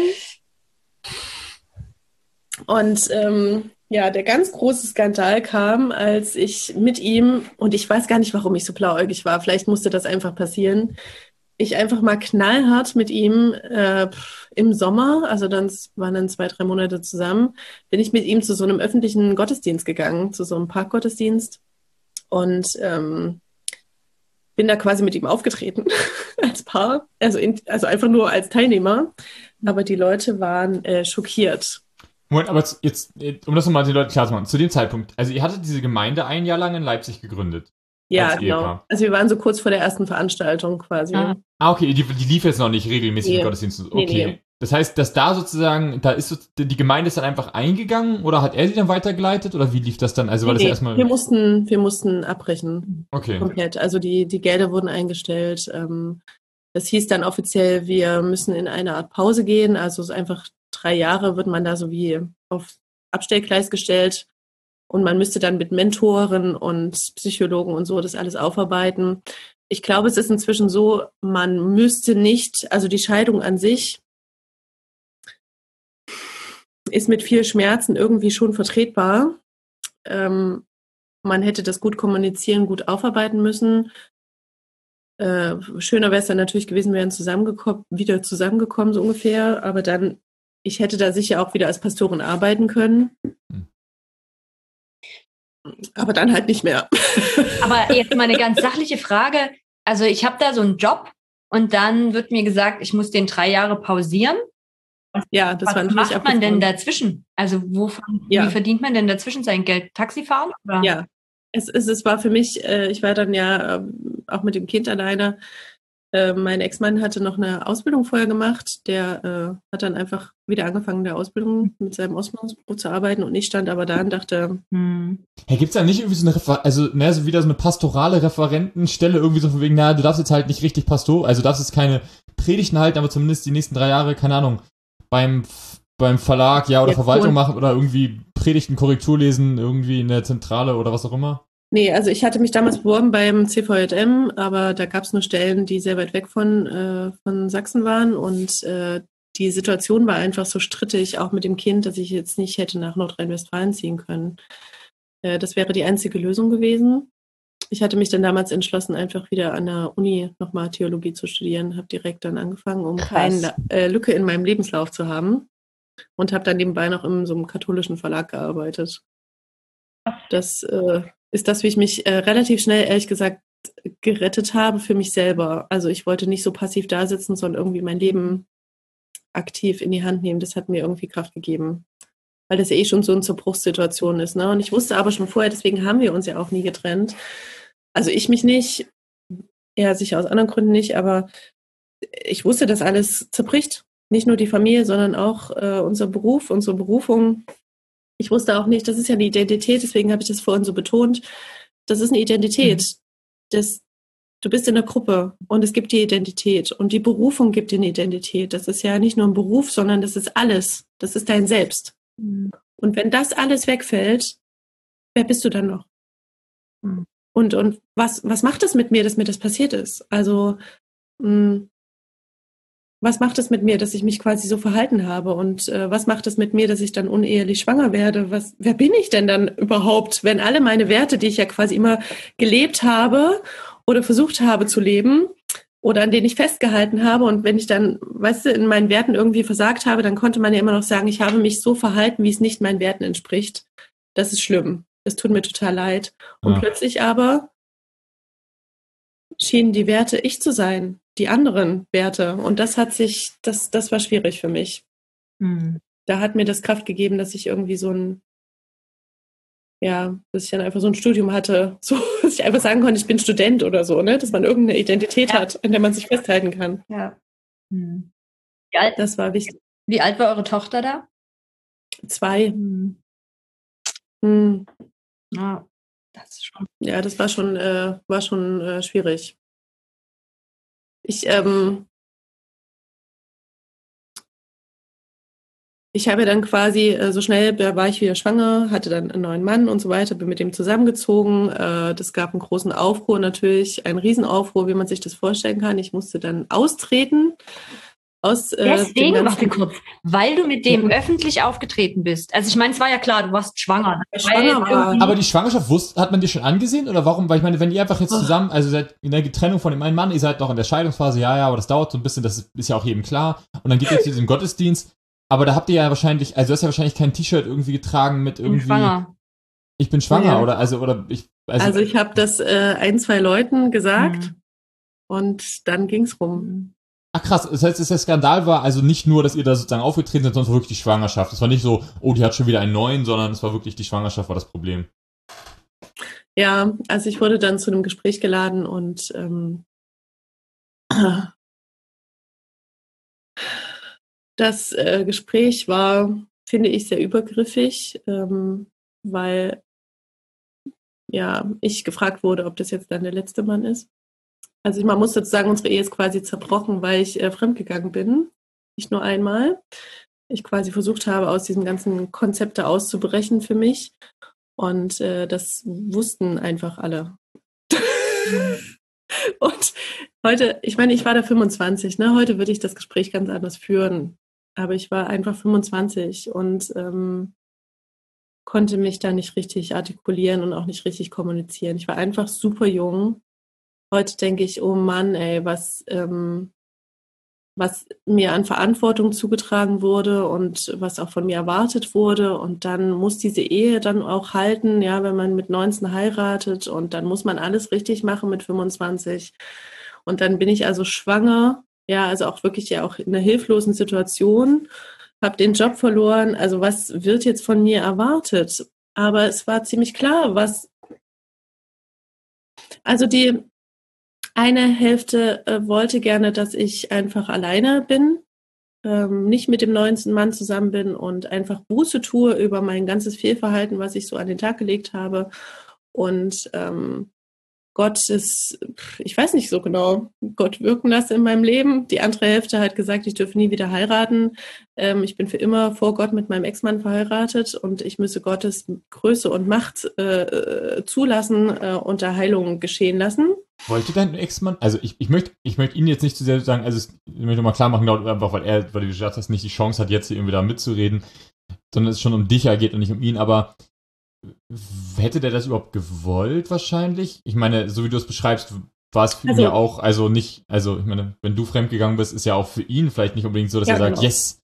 Und der ganz große Skandal kam, als ich mit ihm, und ich weiß gar nicht, warum ich so blauäugig war, vielleicht musste das einfach passieren, ich einfach mal knallhart mit ihm im Sommer, also waren dann 2, 3 Monate zusammen, bin ich mit ihm zu so einem öffentlichen Gottesdienst gegangen, zu so einem Parkgottesdienst und bin da quasi mit ihm aufgetreten als Paar, also einfach nur als Teilnehmer, aber die Leute waren schockiert. Moment, aber jetzt, um das nochmal den Leuten klar zu machen, zu dem Zeitpunkt, also ihr hattet diese Gemeinde 1 Jahr lang in Leipzig gegründet. Ja, genau. Also wir waren so kurz vor der ersten Veranstaltung quasi. Ah, okay, die lief jetzt noch nicht regelmäßig im Gottesdienst. Okay. Nee. Das heißt, dass da sozusagen, die Gemeinde ist dann einfach eingegangen oder hat er sie dann weitergeleitet oder wie lief das dann? Also war das erstmal. Wir mussten abbrechen. Okay. Komplett. Also die Gelder wurden eingestellt. Das hieß dann offiziell, wir müssen in eine Art Pause gehen. Also es ist einfach 3 Jahre wird man da so wie auf Abstellgleis gestellt. Und man müsste dann mit Mentoren und Psychologen und so das alles aufarbeiten. Ich glaube, es ist inzwischen so, man müsste nicht, also die Scheidung an sich ist mit viel Schmerzen irgendwie schon vertretbar. Man hätte das gut kommunizieren, gut aufarbeiten müssen. Schöner wäre es dann natürlich gewesen, wir wären wieder zusammengekommen, so ungefähr. Aber dann, ich hätte da sicher auch wieder als Pastorin arbeiten können. Aber dann halt nicht mehr. Aber jetzt mal eine ganz sachliche Frage. Also ich habe da so einen Job und dann wird mir gesagt, ich muss den 3 Jahre pausieren. Ja, das war natürlich. Was macht man denn dazwischen? Also wie verdient man denn dazwischen sein Geld? Taxifahren? Oder? Ja, es war für mich, ich war dann ja auch mit dem Kind alleine. Mein Ex-Mann hatte noch eine Ausbildung vorher gemacht. Der hat dann einfach wieder angefangen, der Ausbildung mit seinem Ausbildungsberuf zu arbeiten. Und ich stand aber da und dachte... Hey, gibt's da nicht irgendwie so eine, so wieder so eine pastorale Referentenstelle, irgendwie so von wegen, du darfst jetzt halt nicht richtig also darfst jetzt keine Predigten halten, aber zumindest die nächsten 3 Jahre, keine Ahnung, beim Verlag, oder Verwaltung machen oder irgendwie Predigten, Korrektur lesen, irgendwie in der Zentrale oder was auch immer? Nee, also ich hatte mich damals beworben beim CVJM, aber da gab es nur Stellen, die sehr weit weg von Sachsen waren und die Situation war einfach so strittig, auch mit dem Kind, dass ich jetzt nicht hätte nach Nordrhein-Westfalen ziehen können. Das wäre die einzige Lösung gewesen. Ich hatte mich dann damals entschlossen, einfach wieder an der Uni nochmal Theologie zu studieren, habe direkt dann angefangen, um keine Lücke in meinem Lebenslauf zu haben und habe dann nebenbei noch in so einem katholischen Verlag gearbeitet. Das ist das, wie ich mich relativ schnell, ehrlich gesagt, gerettet habe für mich selber. Also ich wollte nicht so passiv da sitzen, sondern irgendwie mein Leben aktiv in die Hand nehmen. Das hat mir irgendwie Kraft gegeben. Weil das ja eh schon so eine Zerbruchssituation ist. Ne? Und ich wusste aber schon vorher, deswegen haben wir uns ja auch nie getrennt. Also ich mich nicht, er sicher aus anderen Gründen nicht, aber ich wusste, dass alles zerbricht. Nicht nur die Familie, sondern auch unser Beruf, unsere Berufung. Ich wusste auch nicht, das ist ja eine Identität, deswegen habe ich das vorhin so betont. Das ist eine Identität. Du bist in der Gruppe und es gibt die Identität und die Berufung gibt dir eine Identität. Das ist ja nicht nur ein Beruf, sondern das ist alles. Das ist dein Selbst. Und wenn das alles wegfällt, wer bist du dann noch? Und was macht es mit mir, dass mir das passiert ist? Also, was macht es mit mir, dass ich mich quasi so verhalten habe? Und was macht es mit mir, dass ich dann unehelich schwanger werde? Wer bin ich denn dann überhaupt, wenn alle meine Werte, die ich ja quasi immer gelebt habe oder versucht habe zu leben oder an denen ich festgehalten habe und wenn ich dann, weißt du, in meinen Werten irgendwie versagt habe, dann konnte man ja immer noch sagen, ich habe mich so verhalten, wie es nicht meinen Werten entspricht. Das ist schlimm. Das tut mir total leid. Und plötzlich aber schienen die Werte ich zu sein, die anderen Werte. Und das war schwierig für mich. Da hat mir das Kraft gegeben, dass ich irgendwie dass ich dann einfach so ein Studium hatte, so, dass ich einfach sagen konnte, ich bin Student oder so, ne? Dass man irgendeine Identität hat, an der man sich festhalten kann. Ja. Das war wichtig. Wie alt war eure Tochter da? 2. Ja, das ist schon. Ja, das war schon schwierig. Ich habe dann quasi so schnell, da war ich wieder schwanger, hatte dann einen neuen Mann und so weiter, bin mit dem zusammengezogen. Das gab einen großen Aufruhr natürlich, einen Riesenaufruhr, wie man sich das vorstellen kann. Ich musste dann austreten. Deswegen, warte kurz, weil du mit dem öffentlich aufgetreten bist. Also ich meine, es war ja klar, du warst schwanger. Aber die Schwangerschaft hat man dir schon angesehen? Oder warum? Weil ich meine, wenn ihr einfach jetzt zusammen, also seid in der Trennung von dem einen Mann, ihr seid noch in der Scheidungsphase, ja, aber das dauert so ein bisschen, das ist ja auch jedem klar. Und dann geht ihr zu diesem Gottesdienst. Aber da habt ihr ja wahrscheinlich, also du hast ja wahrscheinlich kein T-Shirt irgendwie getragen mit irgendwie... Ich bin schwanger, ja. oder ich... Also ich habe das 1-2 Leuten gesagt und dann ging's rum. Ach krass, das heißt, dass der Skandal war also nicht nur, dass ihr da sozusagen aufgetreten seid, sondern wirklich die Schwangerschaft. Es war nicht so, oh, die hat schon wieder einen neuen, sondern es war wirklich die Schwangerschaft war das Problem. Ja, also ich wurde dann zu einem Gespräch geladen und das Gespräch war, finde ich, sehr übergriffig, weil ich gefragt wurde, ob das jetzt dann der letzte Mann ist. Also man muss dazu sagen, unsere Ehe ist quasi zerbrochen, weil ich fremdgegangen bin. Nicht nur einmal. Ich quasi versucht habe, aus diesem ganzen Konzept auszubrechen für mich. Und das wussten einfach alle. Und heute, ich meine, ich war da 25, ne? Heute würde ich das Gespräch ganz anders führen. Aber ich war einfach 25 und konnte mich da nicht richtig artikulieren und auch nicht richtig kommunizieren. Ich war einfach super jung. Heute denke ich, oh Mann, ey, was mir an Verantwortung zugetragen wurde und was auch von mir erwartet wurde. Und dann muss diese Ehe dann auch halten, ja, wenn man mit 19 heiratet und dann muss man alles richtig machen mit 25. Und dann bin ich also schwanger, ja, also auch wirklich ja auch in einer hilflosen Situation, habe den Job verloren. Also was wird jetzt von mir erwartet? Aber es war ziemlich klar, also die eine Hälfte wollte gerne, dass ich einfach alleine bin, nicht mit dem neuen Mann zusammen bin und einfach Buße tue über mein ganzes Fehlverhalten, was ich so an den Tag gelegt habe. Und Gott ist, ich weiß nicht so genau, Gott wirken lasse in meinem Leben. Die andere Hälfte hat gesagt, ich dürfe nie wieder heiraten. Ich bin für immer vor Gott mit meinem Ex-Mann verheiratet und ich müsse Gottes Größe und Macht zulassen und da Heilung geschehen lassen. Wollte dein Ex-Mann, also ich möchte ihn jetzt nicht zu sehr sagen, also ich möchte mal klar machen, genau, einfach weil du gesagt hast, nicht die Chance hat, jetzt hier irgendwie da mitzureden, sondern es schon um dich geht und nicht um ihn, aber hätte der das überhaupt gewollt wahrscheinlich? Ich meine, so wie du es beschreibst, war es für ihn ja auch, also ich meine, wenn du fremdgegangen bist, ist ja auch für ihn vielleicht nicht unbedingt so, dass er sagt, genau. yes.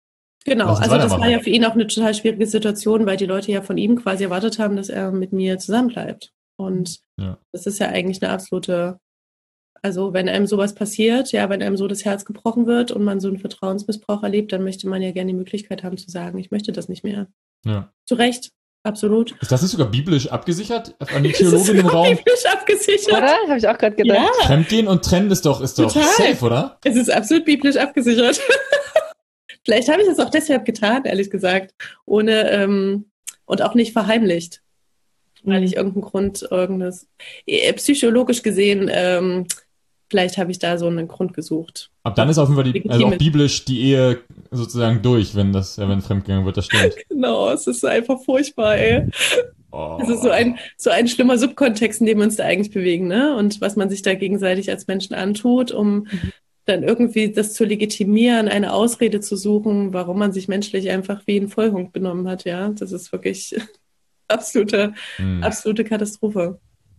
Genau, Lass uns also das weitermachen. war ja für ihn auch eine total schwierige Situation, weil die Leute ja von ihm quasi erwartet haben, dass er mit mir zusammenbleibt. Und Ja. das ist ja eigentlich eine absolute, also wenn einem sowas passiert, ja, wenn einem so das Herz gebrochen wird und man so einen Vertrauensmissbrauch erlebt, dann möchte man ja gerne die Möglichkeit haben zu sagen, ich möchte das nicht mehr. Ja. Zu Recht, absolut. Ist das nicht sogar biblisch abgesichert an die Das ist Theologin im sogar Raum? biblisch abgesichert. Oder? Habe ich auch gerade gedacht. Ja, Fremdgehen und trennen ist doch Total. safe, oder? es ist absolut biblisch abgesichert. Vielleicht habe ich es auch deshalb getan, ehrlich gesagt, ohne und auch nicht verheimlicht, weil ich psychologisch gesehen, vielleicht habe ich da so einen Grund gesucht. Ab dann ist auf jeden Fall also auch Legitime- biblisch die Ehe sozusagen durch, wenn fremdgegangen wird, das stimmt. Genau, es ist einfach furchtbar, ey. Oh. Es ist so ein schlimmer Subkontext, in dem wir uns da eigentlich bewegen, ne? Und was man sich da gegenseitig als Menschen antut, um dann irgendwie das zu legitimieren, eine Ausrede zu suchen, warum man sich menschlich einfach wie ein Vollhond benommen hat, ja. Das ist wirklich absolute Katastrophe.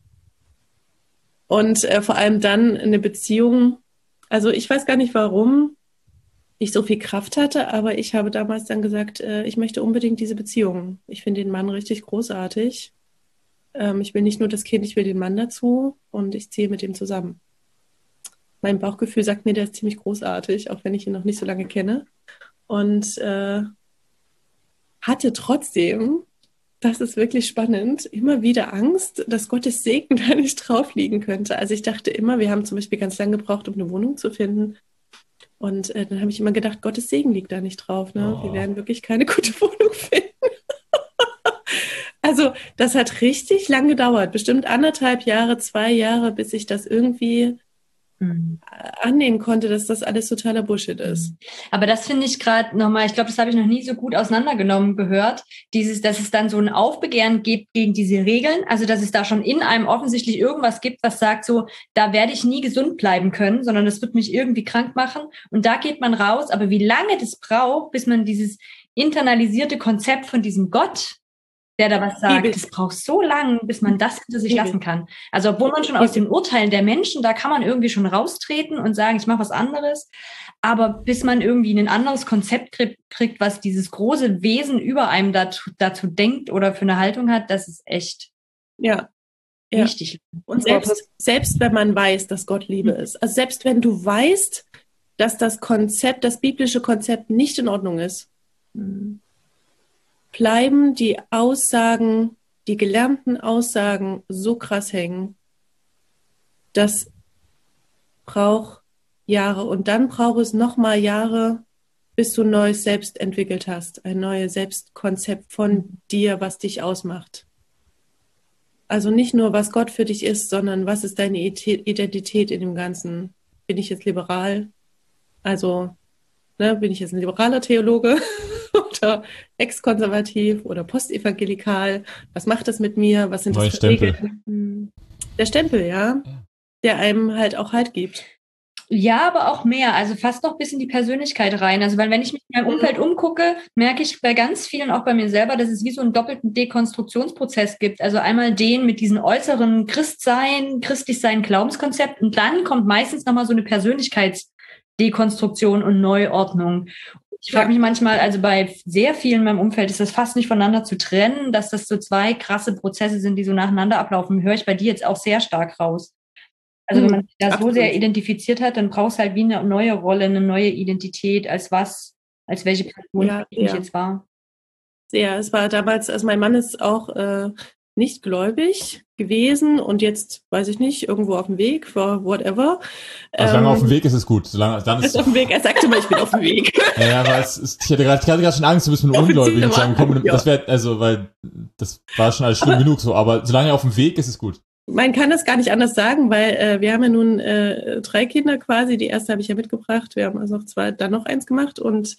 Und vor allem dann eine Beziehung, also ich weiß gar nicht, warum ich so viel Kraft hatte, aber ich habe damals dann gesagt, ich möchte unbedingt diese Beziehung. Ich finde den Mann richtig großartig. Ich will nicht nur das Kind, ich will den Mann dazu und ich ziehe mit ihm zusammen. Mein Bauchgefühl sagt mir, der ist ziemlich großartig, auch wenn ich ihn noch nicht so lange kenne. Und hatte trotzdem, das ist wirklich spannend, immer wieder Angst, dass Gottes Segen da nicht drauf liegen könnte. Also ich dachte immer, wir haben zum Beispiel ganz lange gebraucht, um eine Wohnung zu finden. Und dann habe ich immer gedacht, Gottes Segen liegt da nicht drauf. Ne? Wir werden wirklich keine gute Wohnung finden. Also das hat richtig lang gedauert, bestimmt 1,5 Jahre, 2 Jahre, bis ich das irgendwie annehmen konnte, dass das alles totaler Bullshit ist. Aber das finde ich gerade nochmal, ich glaube, das habe ich noch nie so gut auseinandergenommen gehört, dass es dann so ein Aufbegehren gibt gegen diese Regeln, also dass es da schon in einem offensichtlich irgendwas gibt, was sagt so, da werde ich nie gesund bleiben können, sondern das wird mich irgendwie krank machen und da geht man raus, aber wie lange das braucht, bis man dieses internalisierte Konzept von diesem Gott, der da was sagt, das braucht so lang, bis man das hinter sich lassen kann. Also obwohl man schon aus den Urteilen der Menschen, da kann man irgendwie schon raustreten und sagen, ich mache was anderes. Aber bis man irgendwie ein anderes Konzept kriegt, was dieses große Wesen über einem dazu denkt oder für eine Haltung hat, das ist echt wichtig. Und selbst wenn man weiß, dass Gott Liebe ist, also selbst wenn du weißt, dass das biblische Konzept nicht in Ordnung ist, bleiben die Aussagen, die gelernten Aussagen so krass hängen, das braucht Jahre und dann braucht es nochmal Jahre, bis du ein neues Selbst entwickelt hast, ein neues Selbstkonzept von dir, was dich ausmacht. Also nicht nur, was Gott für dich ist, sondern was ist deine Identität in dem Ganzen? Bin ich jetzt liberal? Also, bin ich jetzt ein liberaler Theologe? Oder ex-konservativ oder postevangelikal. Was macht das mit mir? Was sind das für Regeln? Der Stempel, ja. Der einem halt auch Halt gibt. Ja, aber auch mehr. Also fast noch bis in die Persönlichkeit rein. Also weil wenn ich mich in meinem Umfeld umgucke, merke ich bei ganz vielen, auch bei mir selber, dass es wie so einen doppelten Dekonstruktionsprozess gibt. Also einmal den mit diesen äußeren Christlichsein, Glaubenskonzept und dann kommt meistens nochmal so eine Persönlichkeitsdekonstruktion und Neuordnung. Ich frage mich manchmal, also bei sehr vielen in meinem Umfeld ist das fast nicht voneinander zu trennen, dass das so 2 krasse Prozesse sind, die so nacheinander ablaufen. Höre ich bei dir jetzt auch sehr stark raus. Also wenn man sich da so sehr identifiziert hat, dann brauchst du halt wie eine neue Rolle, eine neue Identität, als welche Person ich jetzt war. Ja, es war damals, also mein Mann ist auch nicht gläubig gewesen und jetzt, weiß ich nicht, irgendwo auf dem Weg, for whatever. Solange auf dem Weg ist es gut. Dann ist auf dem Weg, er sagte mal, ich bin auf dem Weg. Ja, aber ich hatte gerade schon Angst, du bist mit einem Ungläubigen zusammengekommen. Das wäre, weil das war schon alles schlimm genug so, aber solange auf dem Weg ist es gut. Man kann das gar nicht anders sagen, weil wir haben ja nun 3 Kinder quasi. Die erste habe ich ja mitgebracht. Wir haben also dann noch eins gemacht und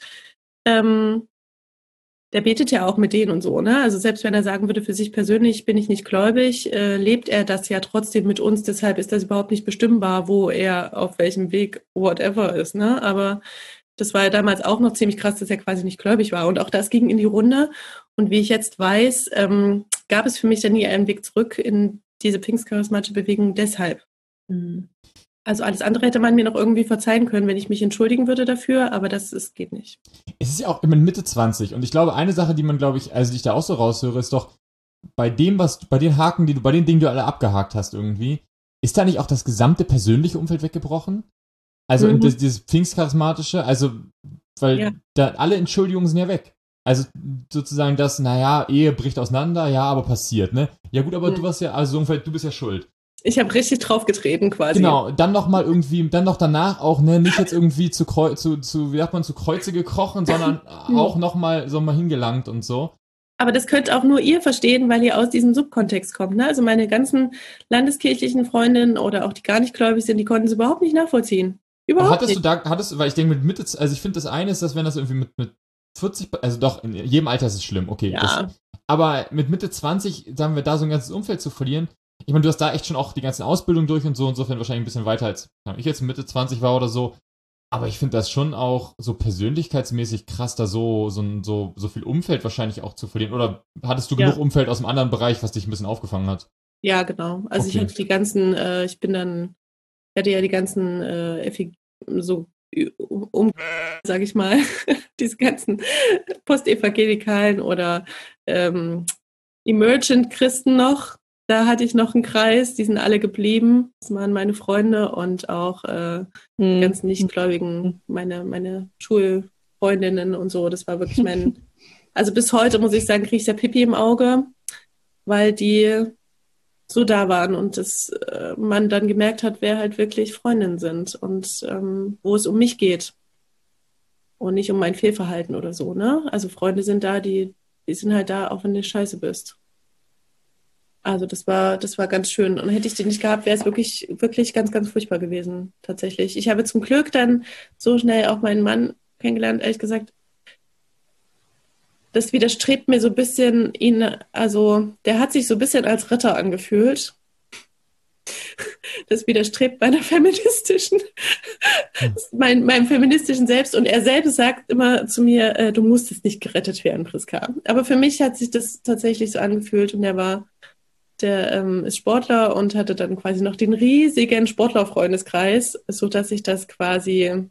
der betet ja auch mit denen und so, ne? Also selbst wenn er sagen würde, für sich persönlich bin ich nicht gläubig, lebt er das ja trotzdem mit uns. Deshalb ist das überhaupt nicht bestimmbar, wo er auf welchem Weg whatever ist, ne? Aber das war ja damals auch noch ziemlich krass, dass er quasi nicht gläubig war. Und auch das ging in die Runde. Und wie ich jetzt weiß, gab es für mich dann nie einen Weg zurück in diese pfingstcharismatische Bewegung deshalb. Also alles andere hätte man mir noch irgendwie verzeihen können, wenn ich mich entschuldigen würde dafür, aber geht nicht. Es ist ja auch immer Mitte 20 und ich glaube, eine Sache, die man, glaube ich, also die ich da auch so raushöre, ist doch, bei den Dingen, die du alle abgehakt hast irgendwie, ist da nicht auch das gesamte persönliche Umfeld weggebrochen? Also dieses Pfingstcharismatische, also, weil da alle Entschuldigungen sind ja weg. Also sozusagen das, naja, Ehe bricht auseinander, ja, aber passiert, ne? Ja gut, aber du warst ja, also ungefähr, du bist ja schuld. Ich habe richtig draufgetreten quasi. Genau, dann noch danach auch, ne, nicht jetzt irgendwie wie sagt man, zu Kreuze gekrochen, sondern auch noch mal so mal hingelangt und so. Aber das könnt auch nur ihr verstehen, weil ihr aus diesem Subkontext kommt. Ne? Also meine ganzen landeskirchlichen Freundinnen oder auch die gar nicht gläubig sind, die konnten es überhaupt nicht nachvollziehen. Überhaupt nicht. Weil ich denke mit Mitte, also ich finde das eine ist, dass wenn das irgendwie mit 40, also doch, in jedem Alter ist es schlimm, okay. Ja. Aber mit Mitte 20, sagen wir, da so ein ganzes Umfeld zu verlieren, ich meine, du hast da echt schon auch die ganze Ausbildung durch und so, insofern wahrscheinlich ein bisschen weiter als ich jetzt Mitte 20 war oder so. Aber ich finde das schon auch so persönlichkeitsmäßig krass, da so viel Umfeld wahrscheinlich auch zu verlieren. Oder hattest du genug Umfeld aus einem anderen Bereich, was dich ein bisschen aufgefangen hat? Ja, genau. Also ich hatte die ganzen, ich hatte ja die ganzen sage ich mal, diese ganzen Postevangelikalen oder Emergent-Christen noch. Da hatte ich noch einen Kreis, die sind alle geblieben. Das waren meine Freunde und auch die ganzen Nichtgläubigen, meine Schulfreundinnen und so. Das war wirklich also bis heute muss ich sagen, kriege ich da Pipi im Auge, weil die so da waren und man dann gemerkt hat, wer halt wirklich Freundinnen sind und wo es um mich geht und nicht um mein Fehlverhalten oder so, ne? Also Freunde sind da, die sind halt da, auch wenn du scheiße bist. Also das war ganz schön. Und hätte ich den nicht gehabt, wäre es wirklich, wirklich ganz, ganz furchtbar gewesen, tatsächlich. Ich habe zum Glück dann so schnell auch meinen Mann kennengelernt, ehrlich gesagt. Das widerstrebt mir so ein bisschen also der hat sich so ein bisschen als Ritter angefühlt. Das widerstrebt meinem feministischen Selbst. Und er selbst sagt immer zu mir, du musstest nicht gerettet werden, Priska. Aber für mich hat sich das tatsächlich so angefühlt und der ist Sportler und hatte dann quasi noch den riesigen Sportlerfreundeskreis, sodass ich das quasi,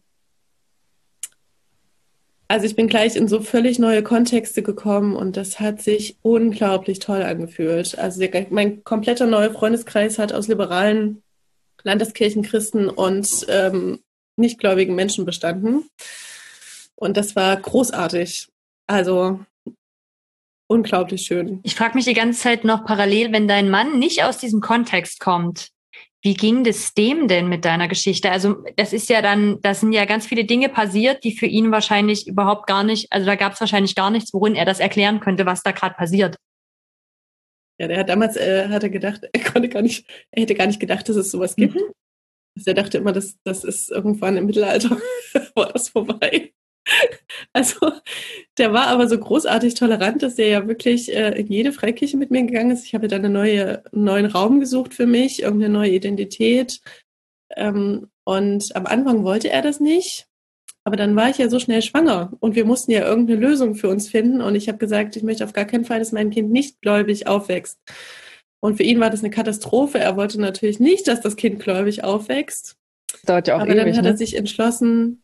also ich bin gleich in so völlig neue Kontexte gekommen und das hat sich unglaublich toll angefühlt. Also mein kompletter neuer Freundeskreis hat aus liberalen Landeskirchenchristen und nichtgläubigen Menschen bestanden. Und das war großartig. Also unglaublich schön. Ich frage mich die ganze Zeit noch parallel, wenn dein Mann nicht aus diesem Kontext kommt, wie ging das dem denn mit deiner Geschichte? Also das sind ja ganz viele Dinge passiert, die für ihn wahrscheinlich überhaupt gar nicht, also da gab es wahrscheinlich gar nichts, worin er das erklären könnte, was da gerade passiert. Ja, der hat damals, hat er gedacht, er hätte gar nicht gedacht, dass es sowas gibt. Also er dachte immer, das ist irgendwann im Mittelalter war das vorbei. Also der war aber so großartig tolerant, dass der ja wirklich in jede Freikirche mit mir gegangen ist. Ich habe dann einen neuen Raum gesucht für mich, irgendeine neue Identität. Und am Anfang wollte er das nicht. Aber dann war ich ja so schnell schwanger und wir mussten ja irgendeine Lösung für uns finden. Und ich habe gesagt, ich möchte auf gar keinen Fall, dass mein Kind nicht gläubig aufwächst. Und für ihn war das eine Katastrophe. Er wollte natürlich nicht, dass das Kind gläubig aufwächst. Das dauert ja auch aber ewig, dann hat er sich entschlossen,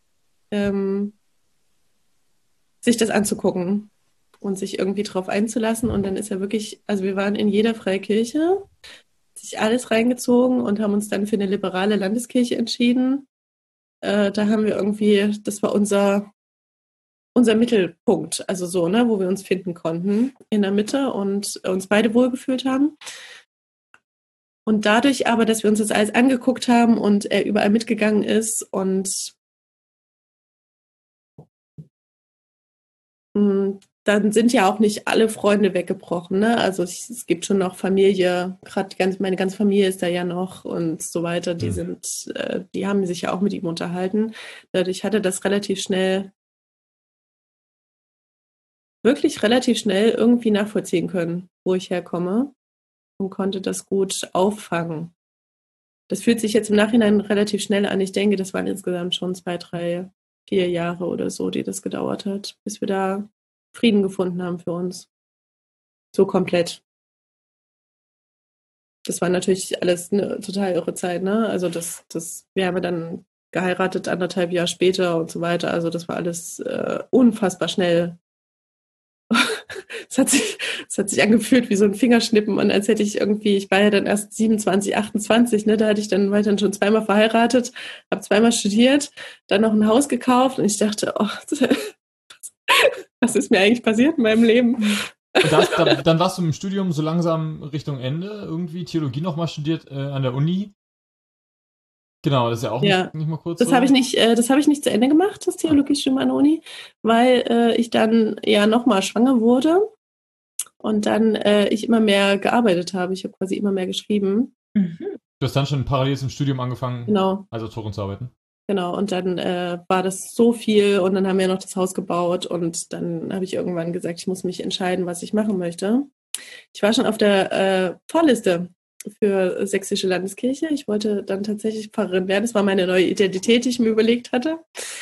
sich das anzugucken und sich irgendwie drauf einzulassen. Und dann ist er wirklich, also wir waren in jeder Freikirche, sich alles reingezogen und haben uns dann für eine liberale Landeskirche entschieden. Da haben wir irgendwie, das war unser Mittelpunkt, also so, ne, wo wir uns finden konnten in der Mitte und uns beide wohlgefühlt haben. Und dadurch aber, dass wir uns das alles angeguckt haben und er überall mitgegangen ist und dann sind ja auch nicht alle Freunde weggebrochen, ne? Also es gibt schon noch Familie, gerade meine ganze Familie ist da ja noch und so weiter. Die haben sich ja auch mit ihm unterhalten. Dadurch hatte das wirklich relativ schnell irgendwie nachvollziehen können, wo ich herkomme und konnte das gut auffangen. Das fühlt sich jetzt im Nachhinein relativ schnell an. Ich denke, das waren insgesamt schon 2, 3, 4 Jahre oder so, die das gedauert hat, bis wir da Frieden gefunden haben für uns. So komplett. das war natürlich alles eine total irre Zeit, ne? Also wir haben ja dann geheiratet 1,5 Jahre später und so weiter. Also das war alles unfassbar schnell. Es hat sich angefühlt wie so ein Fingerschnippen und als hätte ich war ja dann erst 27, 28, ne, da hatte ich dann weiterhin schon 2-mal verheiratet, habe 2-mal studiert, dann noch ein Haus gekauft und ich dachte, oh, was ist mir eigentlich passiert in meinem Leben? Und dann warst du im Studium so langsam Richtung Ende, irgendwie Theologie nochmal studiert an der Uni. Genau, das ist ja auch nicht mal kurz. Das habe ich nicht zu Ende gemacht, das Theologiestudium an der Uni, weil ich dann ja nochmal schwanger wurde und dann ich immer mehr gearbeitet habe. Ich habe quasi immer mehr geschrieben. Du hast dann schon parallel zum Studium angefangen, genau, als Autorin zu arbeiten? Genau, und dann war das so viel und dann haben wir noch das Haus gebaut und dann habe ich irgendwann gesagt, ich muss mich entscheiden, was ich machen möchte. Ich war schon auf der Vorliste für Sächsische Landeskirche. Ich wollte dann tatsächlich Pfarrerin werden. Das war meine neue Identität, die ich mir überlegt hatte.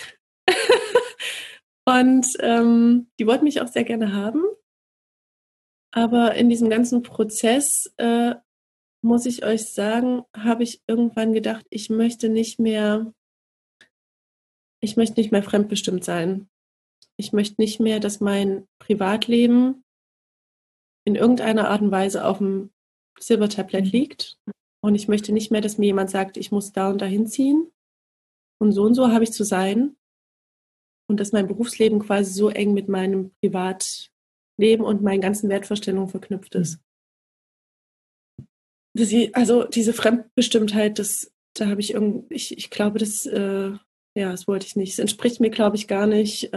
Und die wollten mich auch sehr gerne haben. Aber in diesem ganzen Prozess, muss ich euch sagen, habe ich irgendwann gedacht, ich möchte nicht mehr fremdbestimmt sein. Ich möchte nicht mehr, dass mein Privatleben in irgendeiner Art und Weise auf dem Silbertablett liegt. Und ich möchte nicht mehr, dass mir jemand sagt, ich muss da und da hinziehen. Und so habe ich zu sein. Und dass mein Berufsleben quasi so eng mit meinem Privatleben und meinen ganzen Wertvorstellungen verknüpft ist. Also diese Fremdbestimmtheit, da habe ich ich glaube, das wollte ich nicht. Es entspricht mir, glaube ich, gar nicht.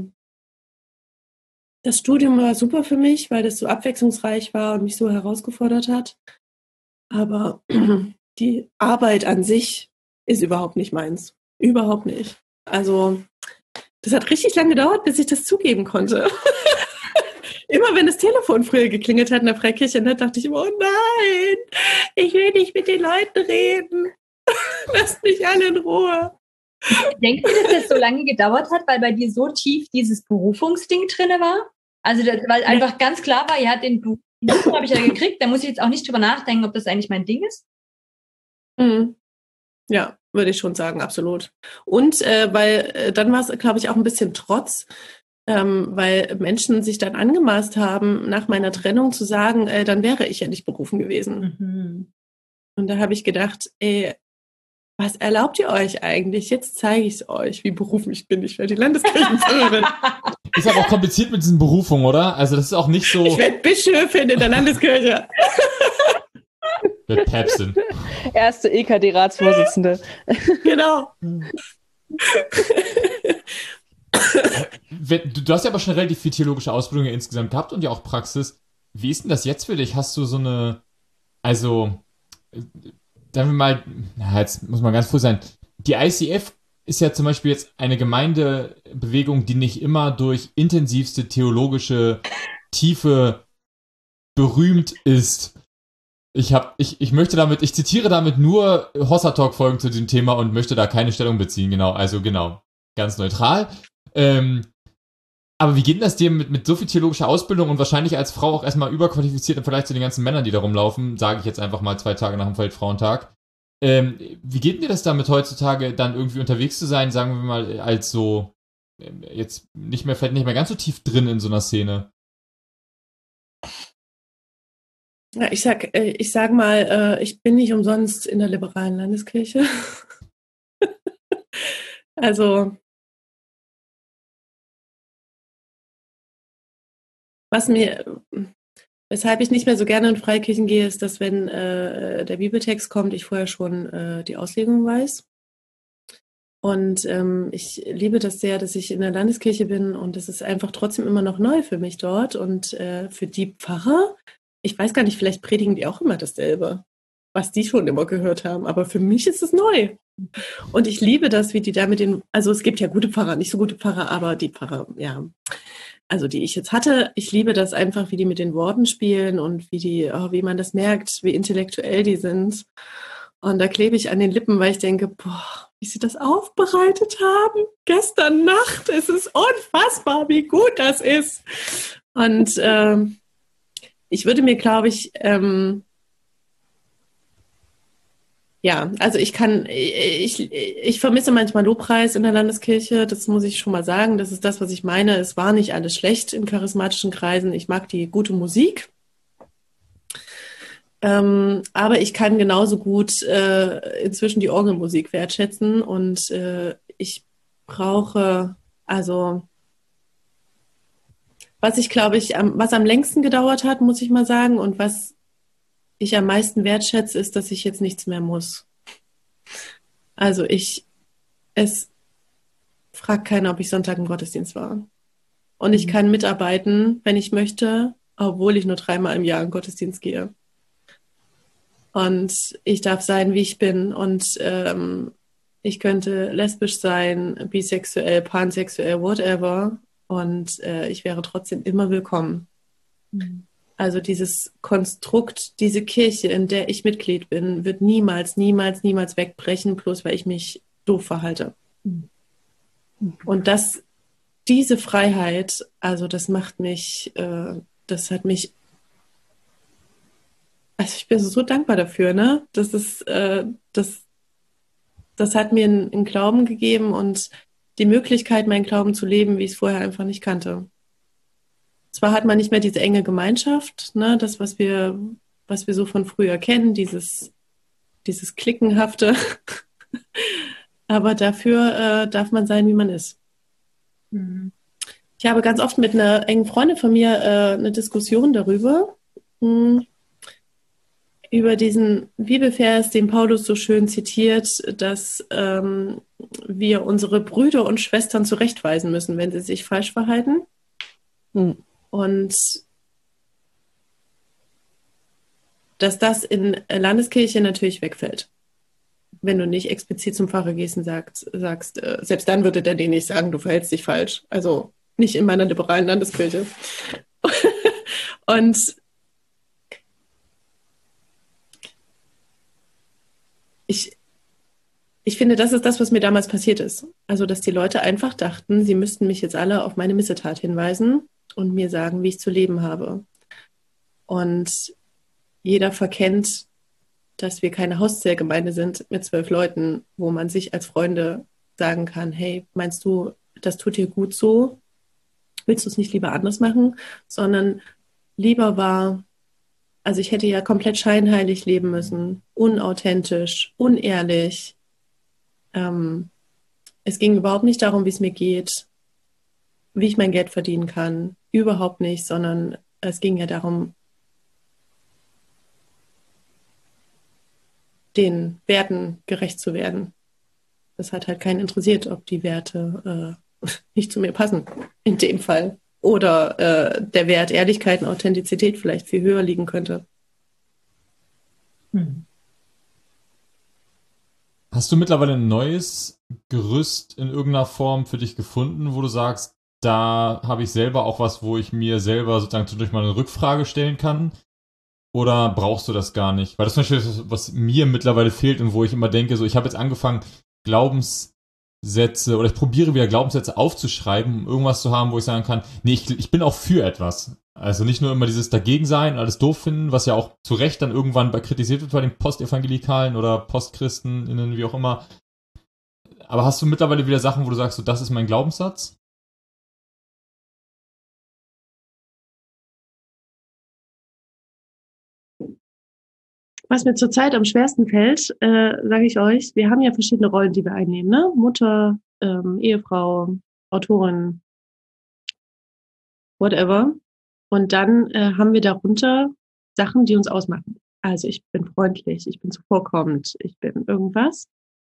Das Studium war super für mich, weil das so abwechslungsreich war und mich so herausgefordert hat. Aber die Arbeit an sich ist überhaupt nicht meins. Überhaupt nicht. Also das hat richtig lange gedauert, bis ich das zugeben konnte. Immer wenn das Telefon früher geklingelt hat in der Freikirche, dann dachte ich immer, oh nein, ich will nicht mit den Leuten reden. Lasst mich alle in Ruhe. Denkst du, dass das so lange gedauert hat, weil bei dir so tief dieses Berufungsding drin war? Also, weil einfach ganz klar war, ja, den Beruf habe ich ja gekriegt, da muss ich jetzt auch nicht drüber nachdenken, ob das eigentlich mein Ding ist. Mhm. Ja, würde ich schon sagen, absolut. Und weil dann war es, glaube ich, auch ein bisschen Trotz, weil Menschen sich dann angemaßt haben, nach meiner Trennung zu sagen, dann wäre ich ja nicht berufen gewesen. Mhm. Und da habe ich gedacht, was erlaubt ihr euch eigentlich? Jetzt zeige ich es euch, wie berufen ich bin. Ich werde die Landeskirchenpfarrerin. Ist aber auch kompliziert mit diesen Berufungen, oder? Also das ist auch nicht so... Ich werde Bischöfin in der Landeskirche. Wird Päpstin. Erste EKD-Ratsvorsitzende. Genau. Du hast ja aber schon relativ viel theologische Ausbildung ja insgesamt gehabt und ja auch Praxis. Wie ist denn das jetzt für dich? Hast du so eine... Also... Sagen wir mal, jetzt muss man ganz froh sein, die ICF ist ja zum Beispiel jetzt eine Gemeindebewegung, die nicht immer durch intensivste theologische Tiefe berühmt ist. Ich zitiere damit nur Hossa Talk Folgen zu diesem Thema und möchte da keine Stellung beziehen, genau, ganz neutral. Aber wie geht denn das dir mit so viel theologischer Ausbildung und wahrscheinlich als Frau auch erstmal überqualifiziert im Vergleich zu den ganzen Männern, die da rumlaufen, sage ich jetzt einfach mal 2 Tage nach dem Weltfrauentag. Wie geht denn dir das damit heutzutage dann irgendwie unterwegs zu sein, sagen wir mal, als so jetzt vielleicht nicht mehr ganz so tief drin in so einer Szene? Ja, ich sag mal, ich bin nicht umsonst in der liberalen Landeskirche. Also weshalb ich nicht mehr so gerne in Freikirchen gehe, ist, dass wenn der Bibeltext kommt, ich vorher schon die Auslegung weiß. Und ich liebe das sehr, dass ich in der Landeskirche bin und es ist einfach trotzdem immer noch neu für mich dort. Und für die Pfarrer, ich weiß gar nicht, vielleicht predigen die auch immer dasselbe, was die schon immer gehört haben. Aber für mich ist es neu. Und ich liebe das, wie die da also es gibt ja gute Pfarrer, nicht so gute Pfarrer, aber die Pfarrer, ja, also die ich jetzt hatte, ich liebe das einfach, wie die mit den Worten spielen und wie man das merkt, wie intellektuell die sind. Und da klebe ich an den Lippen, weil ich denke, boah, wie sie das aufbereitet haben. Gestern Nacht, es ist unfassbar, wie gut das ist. Und ich würde mir, glaube ich, Ja, also ich vermisse manchmal Lobpreis in der Landeskirche, das muss ich schon mal sagen. Das ist das, was ich meine. Es war nicht alles schlecht in charismatischen Kreisen. Ich mag die gute Musik. Aber ich kann genauso gut inzwischen die Orgelmusik wertschätzen und ich brauche, also was ich glaube ich, was am längsten gedauert hat, muss ich mal sagen, und was ich am meisten wertschätze, ist, dass ich jetzt nichts mehr muss. Also es fragt keiner, ob ich Sonntag im Gottesdienst war. Und ich kann mitarbeiten, wenn ich möchte, obwohl ich nur 3-mal im Jahr in den Gottesdienst gehe. Und ich darf sein, wie ich bin. Und ich könnte lesbisch sein, bisexuell, pansexuell, whatever. Und ich wäre trotzdem immer willkommen. Also dieses Konstrukt, diese Kirche, in der ich Mitglied bin, wird niemals, niemals, niemals wegbrechen, bloß weil ich mich doof verhalte. Und diese Freiheit, also das macht mich, das hat mich, also ich bin so dankbar dafür, ne? Das hat mir einen Glauben gegeben und die Möglichkeit, meinen Glauben zu leben, wie ich es vorher einfach nicht kannte. Zwar hat man nicht mehr diese enge Gemeinschaft, ne? Das, was wir so von früher kennen, dieses Klickenhafte, aber dafür darf man sein, wie man ist. Ich habe ganz oft mit einer engen Freundin von mir eine Diskussion darüber, über diesen Bibelvers, den Paulus so schön zitiert, dass wir unsere Brüder und Schwestern zurechtweisen müssen, wenn sie sich falsch verhalten. Und dass das in Landeskirche natürlich wegfällt. Wenn du nicht explizit zum Pfarrer gehst und sagst, selbst dann würde der dir nicht sagen, du verhältst dich falsch. Also nicht in meiner liberalen Landeskirche. Und ich finde, das ist das, was mir damals passiert ist. Also, dass die Leute einfach dachten, sie müssten mich jetzt alle auf meine Missetat hinweisen und mir sagen, wie ich zu leben habe. Und jeder verkennt, dass wir keine Hauszellgemeinde sind mit 12 Leuten, wo man sich als Freunde sagen kann, hey, meinst du, das tut dir gut so? Willst du es nicht lieber anders machen? Sondern lieber war, also ich hätte ja komplett scheinheilig leben müssen, unauthentisch, unehrlich. Es ging überhaupt nicht darum, wie es mir geht, wie ich mein Geld verdienen kann. Überhaupt nicht, sondern es ging ja darum, den Werten gerecht zu werden. Das hat halt keinen interessiert, ob die Werte nicht zu mir passen, in dem Fall. Oder der Wert Ehrlichkeit und Authentizität vielleicht viel höher liegen könnte. Hast du mittlerweile ein neues Gerüst in irgendeiner Form für dich gefunden, wo du sagst, da habe ich selber auch was, wo ich mir selber sozusagen zwischendurch mal eine Rückfrage stellen kann? Oder brauchst du das gar nicht? Weil das ist zum Beispiel das, was mir mittlerweile fehlt und wo ich immer denke, so ich habe jetzt angefangen, Glaubenssätze oder ich probiere wieder Glaubenssätze aufzuschreiben, um irgendwas zu haben, wo ich sagen kann, nee, ich bin auch für etwas. Also nicht nur immer dieses Dagegensein und alles doof finden, was ja auch zu Recht dann irgendwann kritisiert wird bei den Postevangelikalen oder PostchristenInnen, wie auch immer. Aber hast du mittlerweile wieder Sachen, wo du sagst, so, das ist mein Glaubenssatz? Was mir zurzeit am schwersten fällt, sage ich euch, wir haben ja verschiedene Rollen, die wir einnehmen, ne? Mutter, Ehefrau, Autorin, whatever. Und dann haben wir darunter Sachen, die uns ausmachen. Also ich bin freundlich, ich bin zuvorkommend, ich bin irgendwas.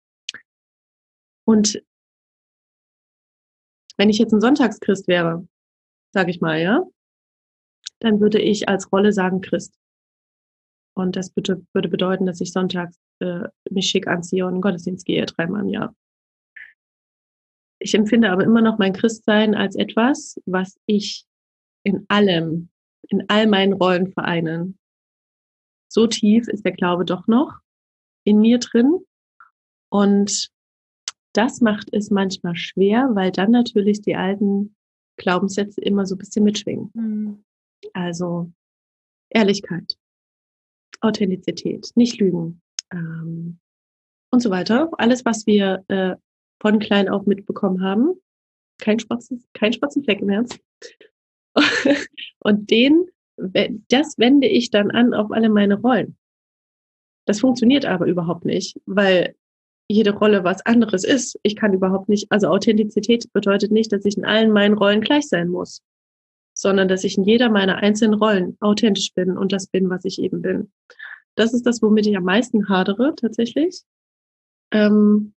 Und wenn ich jetzt ein Sonntagschrist wäre, sage ich mal, ja, dann würde ich als Rolle sagen Christ. Und das würde bedeuten, dass ich sonntags mich schick anziehe und in den Gottesdienst gehe, 3-mal im Jahr. Ich empfinde aber immer noch mein Christsein als etwas, was ich in all meinen Rollen vereine. So tief ist der Glaube doch noch in mir drin. Und das macht es manchmal schwer, weil dann natürlich die alten Glaubenssätze immer so ein bisschen mitschwingen. Also Ehrlichkeit, Authentizität, nicht lügen, und so weiter. Alles, was wir von klein auf mitbekommen haben. Kein schwarzen Fleck im Herz. Und das wende ich dann an auf alle meine Rollen. Das funktioniert aber überhaupt nicht, weil jede Rolle was anderes ist. Ich kann überhaupt nicht, also Authentizität bedeutet nicht, dass ich in allen meinen Rollen gleich sein muss, sondern dass ich in jeder meiner einzelnen Rollen authentisch bin und das bin, was ich eben bin. Das ist das, womit ich am meisten hadere, tatsächlich. Und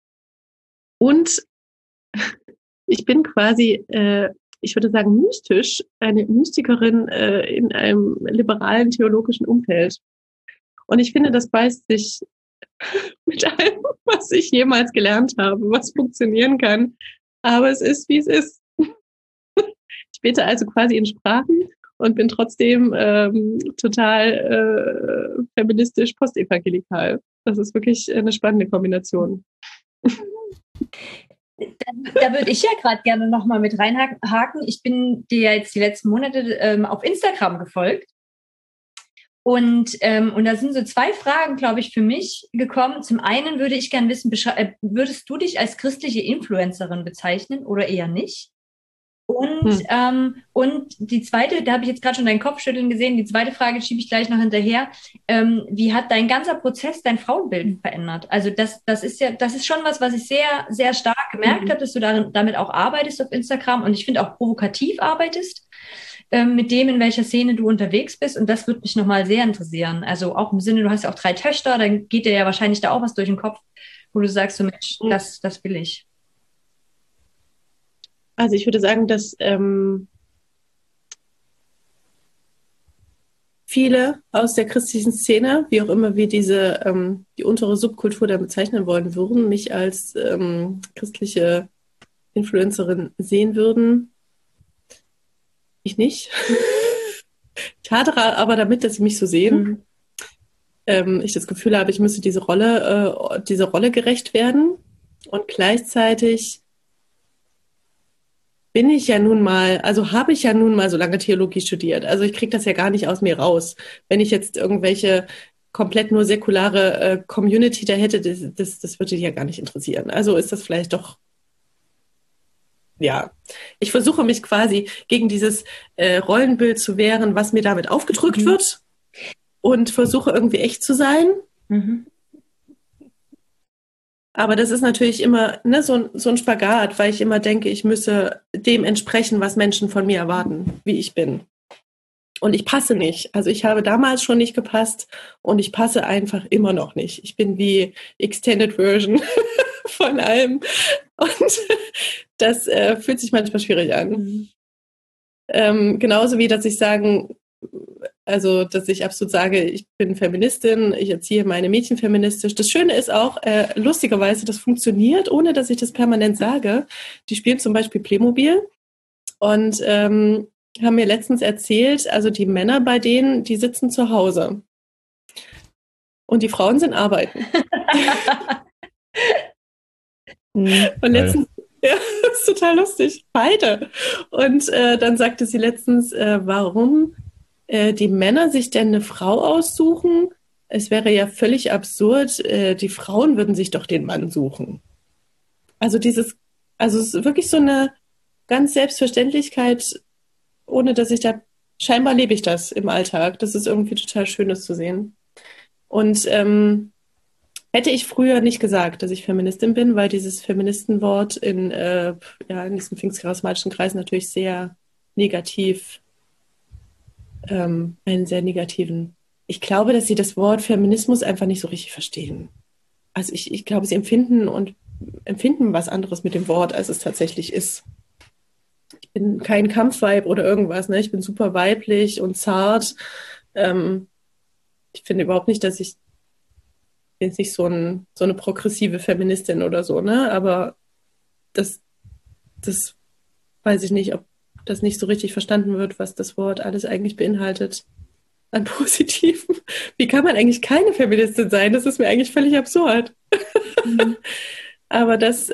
ich bin quasi, ich würde sagen, mystisch, eine Mystikerin in einem liberalen theologischen Umfeld. Und ich finde, das beißt sich mit allem, was ich jemals gelernt habe, was funktionieren kann. Aber es ist, wie es ist. Ich bete also quasi in Sprachen und bin trotzdem total feministisch postevangelikal. Das ist wirklich eine spannende Kombination. Da würde ich ja gerade gerne nochmal mit reinhaken. Ich bin dir jetzt die letzten Monate auf Instagram gefolgt. Und da sind so 2 Fragen, glaube ich, für mich gekommen. Zum einen würde ich gerne wissen, würdest du dich als christliche Influencerin bezeichnen oder eher nicht? Und die zweite, da habe ich jetzt gerade schon deinen Kopfschütteln gesehen, die zweite Frage schiebe ich gleich noch hinterher. Wie hat dein ganzer Prozess dein Frauenbild verändert? Also das ist schon was ich sehr, sehr stark gemerkt habe, dass du damit auch arbeitest auf Instagram und ich finde auch provokativ arbeitest mit dem, in welcher Szene du unterwegs bist. Und das würde mich nochmal sehr interessieren. Also auch im Sinne, du hast ja auch 3 Töchter, dann geht dir ja wahrscheinlich da auch was durch den Kopf, wo du sagst, so Mensch, das will ich. Also ich würde sagen, dass viele aus der christlichen Szene, wie auch immer wir die untere Subkultur da bezeichnen wollen würden, mich als christliche Influencerin sehen würden. Ich nicht. Ich hadere aber damit, dass sie mich so sehen. Ich das Gefühl habe, ich müsste dieser Rolle gerecht werden. Und gleichzeitig habe ich ja nun mal so lange Theologie studiert. Also ich kriege das ja gar nicht aus mir raus. Wenn ich jetzt irgendwelche komplett nur säkulare Community da hätte, das würde dich ja gar nicht interessieren. Also ist das vielleicht doch, ja. Ich versuche mich quasi gegen dieses Rollenbild zu wehren, was mir damit aufgedrückt wird und versuche irgendwie echt zu sein. Aber das ist natürlich immer so ein Spagat, weil ich immer denke, ich müsse dem entsprechen, was Menschen von mir erwarten, wie ich bin. Und ich passe nicht. Also ich habe damals schon nicht gepasst und ich passe einfach immer noch nicht. Ich bin wie Extended Version von allem. Und das fühlt sich manchmal schwierig an. Genauso wie, dass ich absolut sage, ich bin Feministin, ich erziehe meine Mädchen feministisch. Das Schöne ist auch, lustigerweise, das funktioniert, ohne dass ich das permanent sage. Die spielen zum Beispiel Playmobil und haben mir letztens erzählt, also die Männer bei denen, die sitzen zu Hause und die Frauen sind arbeiten. Und letztens, ja, das ist total lustig, beide. Und dann sagte sie letztens, warum die Männer sich denn eine Frau aussuchen? Es wäre ja völlig absurd, die Frauen würden sich doch den Mann suchen. Also es ist wirklich so eine ganz Selbstverständlichkeit, ohne dass scheinbar lebe ich das im Alltag. Das ist irgendwie total schön, das zu sehen. Und hätte ich früher nicht gesagt, dass ich Feministin bin, weil dieses Feministenwort in diesem pfingstcharismatischen Kreis natürlich sehr negativ, einen sehr negativen. Ich glaube, dass sie das Wort Feminismus einfach nicht so richtig verstehen. Also ich glaube, sie empfinden was anderes mit dem Wort, als es tatsächlich ist. Ich bin kein Kampfweib oder irgendwas, ne? Ich bin super weiblich und zart. Ich finde überhaupt nicht, dass ich bin jetzt nicht so eine progressive Feministin oder so, ne? Aber das weiß ich nicht, ob das nicht so richtig verstanden wird, was das Wort alles eigentlich beinhaltet an Positiven. Wie kann man eigentlich keine Feministin sein? Das ist mir eigentlich völlig absurd. Aber das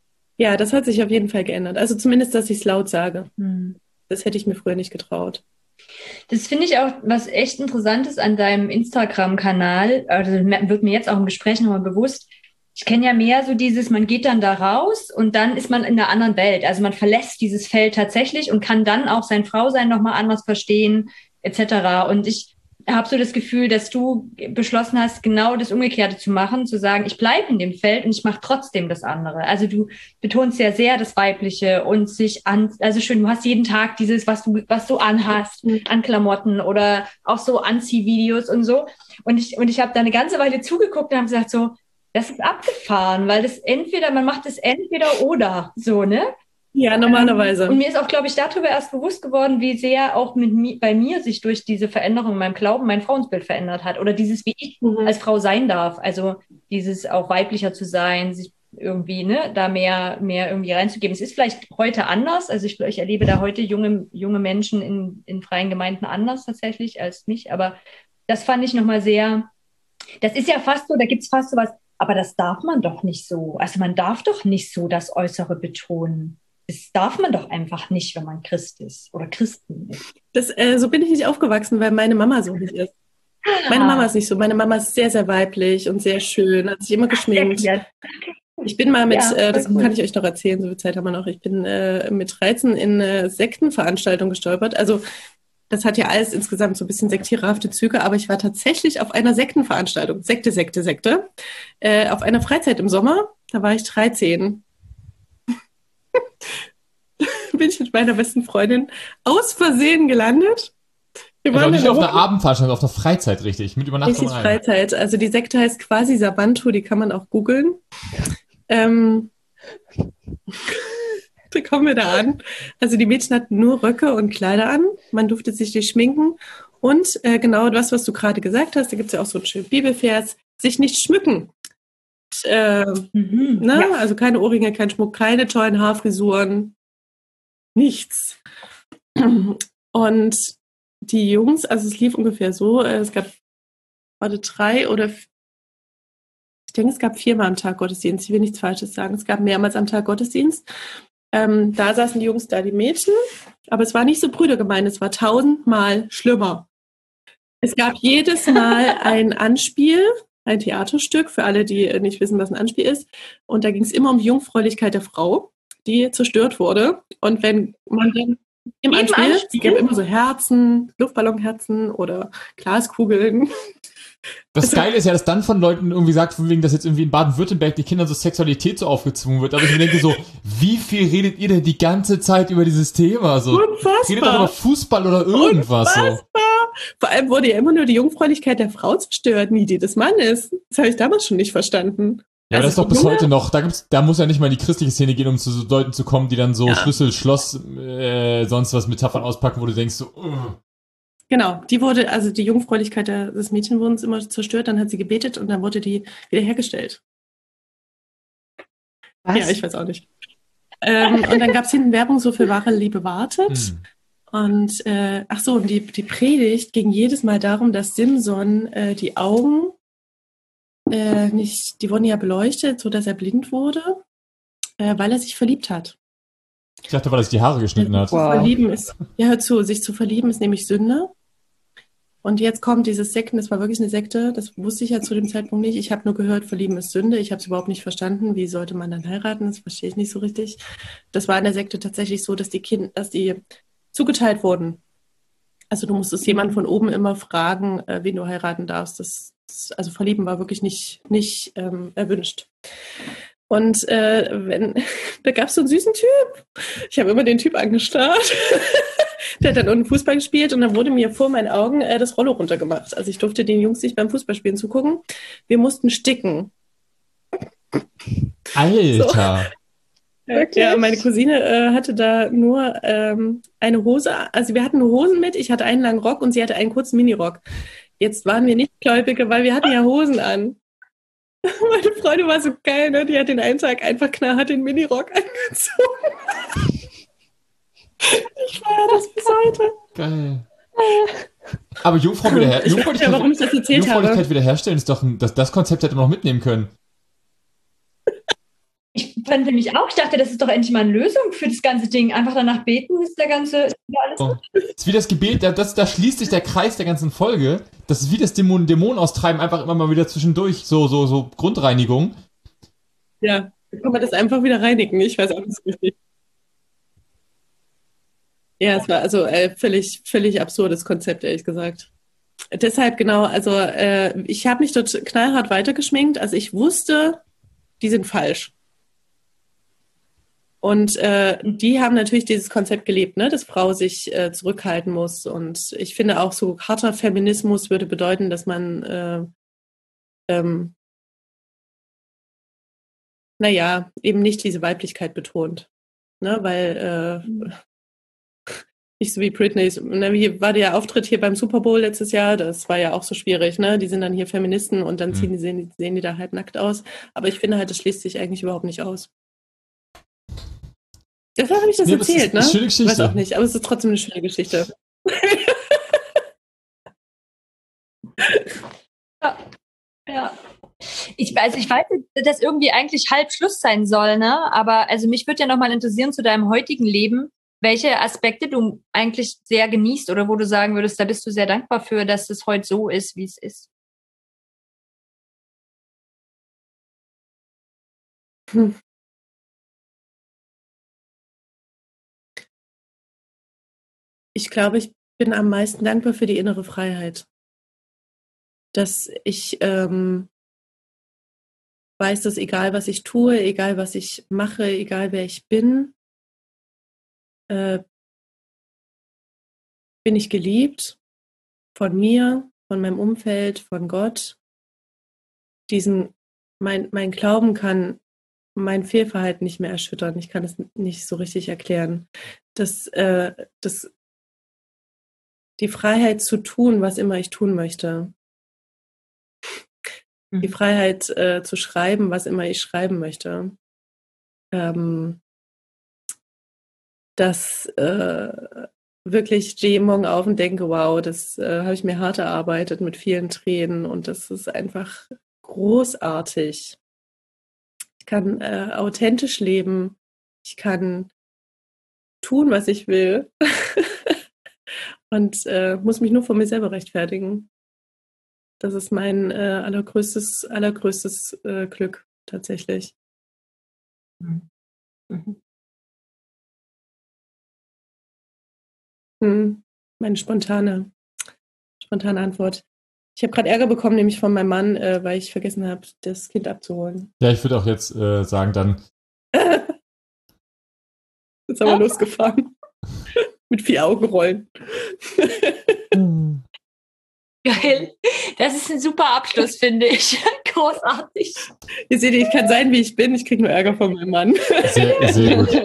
hat sich auf jeden Fall geändert. Also zumindest, dass ich es laut sage. Das hätte ich mir früher nicht getraut. Das finde ich auch was echt Interessantes an deinem Instagram-Kanal. Also wird mir jetzt auch im Gespräch nochmal bewusst. Ich kenne ja mehr so dieses, man geht dann da raus und dann ist man in einer anderen Welt. Also man verlässt dieses Feld tatsächlich und kann dann auch sein Frausein nochmal anders verstehen, etc. Und ich habe so das Gefühl, dass du beschlossen hast, genau das Umgekehrte zu machen, zu sagen, ich bleibe in dem Feld und ich mache trotzdem das andere. Also du betonst ja sehr das Weibliche und also schön, du hast jeden Tag dieses, was du anhast, an Klamotten oder auch so Anziehvideos und so. Und ich habe da eine ganze Weile zugeguckt und habe gesagt so, das ist abgefahren, weil man macht es entweder oder, so, ne? Ja, normalerweise. Und mir ist auch, glaube ich, darüber erst bewusst geworden, wie sehr auch bei mir sich durch diese Veränderung in meinem Glauben mein Frauensbild verändert hat. Oder dieses, wie ich als Frau sein darf. Also dieses auch weiblicher zu sein, sich irgendwie, ne, da mehr irgendwie reinzugeben. Es ist vielleicht heute anders. Also ich erlebe da heute junge Menschen in freien Gemeinden anders tatsächlich als mich. Aber das fand ich nochmal sehr, das ist ja fast so, da gibt's fast so was, aber das darf man doch nicht so. Also man darf doch nicht so das Äußere betonen. Das darf man doch einfach nicht, wenn man Christ ist oder Christen ist. So bin ich nicht aufgewachsen, weil meine Mama so nicht ist. Meine Mama ist nicht so. Meine Mama ist sehr, sehr weiblich und sehr schön, hat sich immer geschminkt. Ich bin mal das kann ich euch noch erzählen, so viel Zeit haben wir noch. Ich bin mit 13 in eine Sektenveranstaltung gestolpert. Also das hat ja alles insgesamt so ein bisschen sektierhafte Züge, aber ich war tatsächlich auf einer Sektenveranstaltung. Sekte. Auf einer Freizeit im Sommer, da war ich 13. Bin ich mit meiner besten Freundin aus Versehen gelandet. Wir waren nicht auf einer Abendveranstaltung, auf einer Freizeit, richtig, mit Übernachtung. Richtig Freizeit. Also die Sekte heißt quasi Sabantu, die kann man auch googeln. Da kommen wir da an. Also die Mädchen hatten nur Röcke und Kleider an. Man durfte sich nicht schminken. Und genau das, was du gerade gesagt hast, da gibt es ja auch so einen schönen Bibelvers, sich nicht schmücken. Also keine Ohrringe, kein Schmuck, keine tollen Haarfrisuren, nichts. Und die Jungs, also es lief ungefähr so, es gab 3 oder ich denke, es gab 4-mal am Tag Gottesdienst. Ich will nichts Falsches sagen. Es gab mehrmals am Tag Gottesdienst. Da saßen die Jungs, da die Mädchen. Aber es war nicht so brüdergemein, es war 1000-mal schlimmer. Es gab jedes Mal ein Anspiel, ein Theaterstück, für alle, die nicht wissen, was ein Anspiel ist. Und da ging es immer um die Jungfräulichkeit der Frau, die zerstört wurde. Und wenn man dann im Anspiel, es gab immer so Herzen, Luftballonherzen oder Glaskugeln. Das Geile ist ja, dass dann von Leuten irgendwie sagt, von wegen, dass jetzt irgendwie in Baden-Württemberg die Kindern so Sexualität so aufgezwungen wird. Aber ich mir denke so, wie viel redet ihr denn die ganze Zeit über dieses Thema? So, unfassbar. Redet doch über Fußball oder irgendwas. Unfassbar. So. Vor allem wurde ja immer nur die Jungfräulichkeit der Frau zerstört, nie die des Mannes. Das habe ich damals schon nicht verstanden. Ja, aber das ist doch bis heute noch. Da muss ja nicht mal in die christliche Szene gehen, um zu so Leuten zu kommen, die dann so Schlüssel, Schloss, sonst was Metaphern auspacken, wo du denkst so, Genau, die Jungfräulichkeit des Mädchen wurden immer zerstört, dann hat sie gebetet und dann wurde die wiederhergestellt. Was? Ja, ich weiß auch nicht. Und dann gab es hinten Werbung, so für wahre Liebe wartet. Und und die Predigt ging jedes Mal darum, dass Simson die Augen die wurden ja beleuchtet, so dass er blind wurde, weil er sich verliebt hat. Ich dachte, weil er sich die Haare geschnitten hat. Hör zu, sich zu verlieben ist nämlich Sünde. Und jetzt kommt dieses Sekten, das war wirklich eine Sekte, das wusste ich ja zu dem Zeitpunkt nicht. Ich habe nur gehört, verlieben ist Sünde. Ich habe es überhaupt nicht verstanden. Wie sollte man dann heiraten? Das verstehe ich nicht so richtig. Das war in der Sekte tatsächlich so, dass die zugeteilt wurden. Also du musstest jemanden von oben immer fragen, wen du heiraten darfst. Also verlieben war wirklich nicht erwünscht. Und da gab es so einen süßen Typ. Ich habe immer den Typ angestarrt. Der hat dann unten Fußball gespielt und dann wurde mir vor meinen Augen das Rollo runtergemacht. Also ich durfte den Jungs nicht beim Fußballspielen zugucken. Wir mussten sticken. Alter! So. Ja, meine Cousine hatte da nur eine Hose. Also wir hatten Hosen mit. Ich hatte einen langen Rock und sie hatte einen kurzen Minirock. Jetzt waren wir nicht Gläubige, weil wir hatten ja Hosen an. Meine Freundin war so geil, ne? Die hat den einen Tag einfach knallhart den Minirock angezogen. Ich feiere das bis heute. Geil. Aber Jungfräulichkeit wiederherstellen ist doch das Konzept hätte man noch mitnehmen können. fand nämlich auch, ich dachte, das ist doch endlich mal eine Lösung für das ganze Ding. Einfach danach beten, ist der ganze, ist wieder alles gut. Das ist wie das Gebet, da schließt sich der Kreis der ganzen Folge. Das ist wie das Dämonen austreiben, einfach immer mal wieder zwischendurch, so Grundreinigung. Ja, dann kann man das einfach wieder reinigen. Ich weiß auch nicht so richtig. Ja, es war also völlig absurdes Konzept, ehrlich gesagt. Deshalb genau, also ich habe mich dort knallhart weitergeschminkt. Also ich wusste, die sind falsch. Und die haben natürlich dieses Konzept gelebt, ne, dass Frau sich zurückhalten muss. Und ich finde auch so harter Feminismus würde bedeuten, dass man naja, eben nicht diese Weiblichkeit betont. Ne, weil nicht so wie Britney. Ne, wie war der Auftritt hier beim Super Bowl letztes Jahr? Das war ja auch so schwierig. Ne? Die sind dann hier Feministen und dann sehen die da halt nackt aus. Aber ich finde halt, das schließt sich eigentlich überhaupt nicht aus. Deshalb habe ich das erzählt, ne? Schöne Geschichte. Weiß auch nicht, aber es ist trotzdem eine schöne Geschichte. Ja. Ich weiß, dass irgendwie eigentlich halb Schluss sein soll, ne? Aber also mich würde ja nochmal interessieren zu deinem heutigen Leben, welche Aspekte du eigentlich sehr genießt oder wo du sagen würdest, da bist du sehr dankbar für, dass es heute so ist, wie es ist. Ich glaube, ich bin am meisten dankbar für die innere Freiheit. Dass ich weiß, dass egal was ich tue, egal was ich mache, egal wer ich bin ich geliebt von mir, von meinem Umfeld, von Gott. Mein Glauben kann mein Fehlverhalten nicht mehr erschüttern. Ich kann es nicht so richtig erklären. Die Freiheit zu tun, was immer ich tun möchte. Die Freiheit zu schreiben, was immer ich schreiben möchte. Dass wirklich stehe morgen auf und denke, wow, das habe ich mir hart erarbeitet mit vielen Tränen und das ist einfach großartig. Ich kann authentisch leben. Ich kann tun, was ich will und muss mich nur vor mir selber rechtfertigen. Das ist mein allergrößtes Glück tatsächlich. Mhm. Meine spontane Antwort. Ich habe gerade Ärger bekommen, nämlich von meinem Mann, weil ich vergessen habe, das Kind abzuholen. Ja, ich würde auch jetzt sagen dann. Ist aber losgefahren. Mit 4 Augenrollen. Geil. Das ist ein super Abschluss, finde ich. Großartig. Ihr seht, ich kann sein, wie ich bin. Ich kriege nur Ärger von meinem Mann. Sehr gut.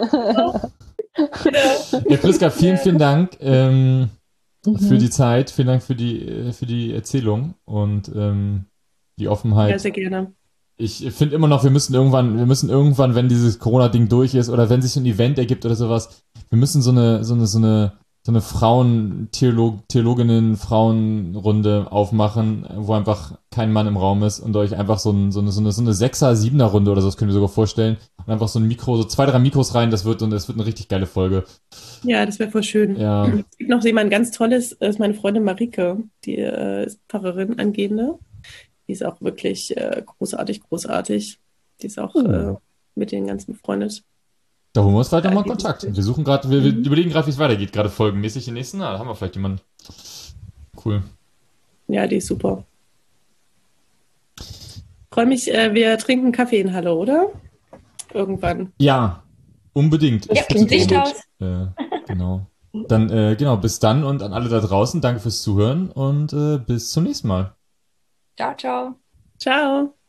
Ja, Priska, vielen Dank für die Zeit. Vielen Dank für die Erzählung und die Offenheit. Ja, sehr gerne. Ich finde immer noch, wir müssen irgendwann, wenn dieses Corona-Ding durch ist oder wenn sich so ein Event ergibt oder sowas, wir müssen so eine Theologinnen, Frauenrunde aufmachen, wo einfach kein Mann im Raum ist und euch einfach so eine 6er, 7er Runde oder so, das können wir sogar vorstellen. Und einfach so ein Mikro, so 2, 3 Mikros rein, das wird eine richtig geile Folge. Ja, das wäre voll schön. Ja. Es gibt noch jemand ganz Tolles, das ist meine Freundin Marike, die ist Pfarrerin, angehende. Die ist auch wirklich großartig. Die ist auch mit den ganzen befreundet. Da holen wir uns vielleicht nochmal Kontakt. Wir suchen gerade, wir überlegen gerade, wie es weitergeht, gerade folgenmäßig den nächsten. Da haben wir vielleicht jemanden. Cool. Ja, die ist super. Freue mich, wir trinken Kaffee in Halle, oder? Irgendwann. Ja, unbedingt. Ja, Licht aus. Genau. Dann, bis dann und an alle da draußen, danke fürs Zuhören und bis zum nächsten Mal. Ciao, ciao. Ciao.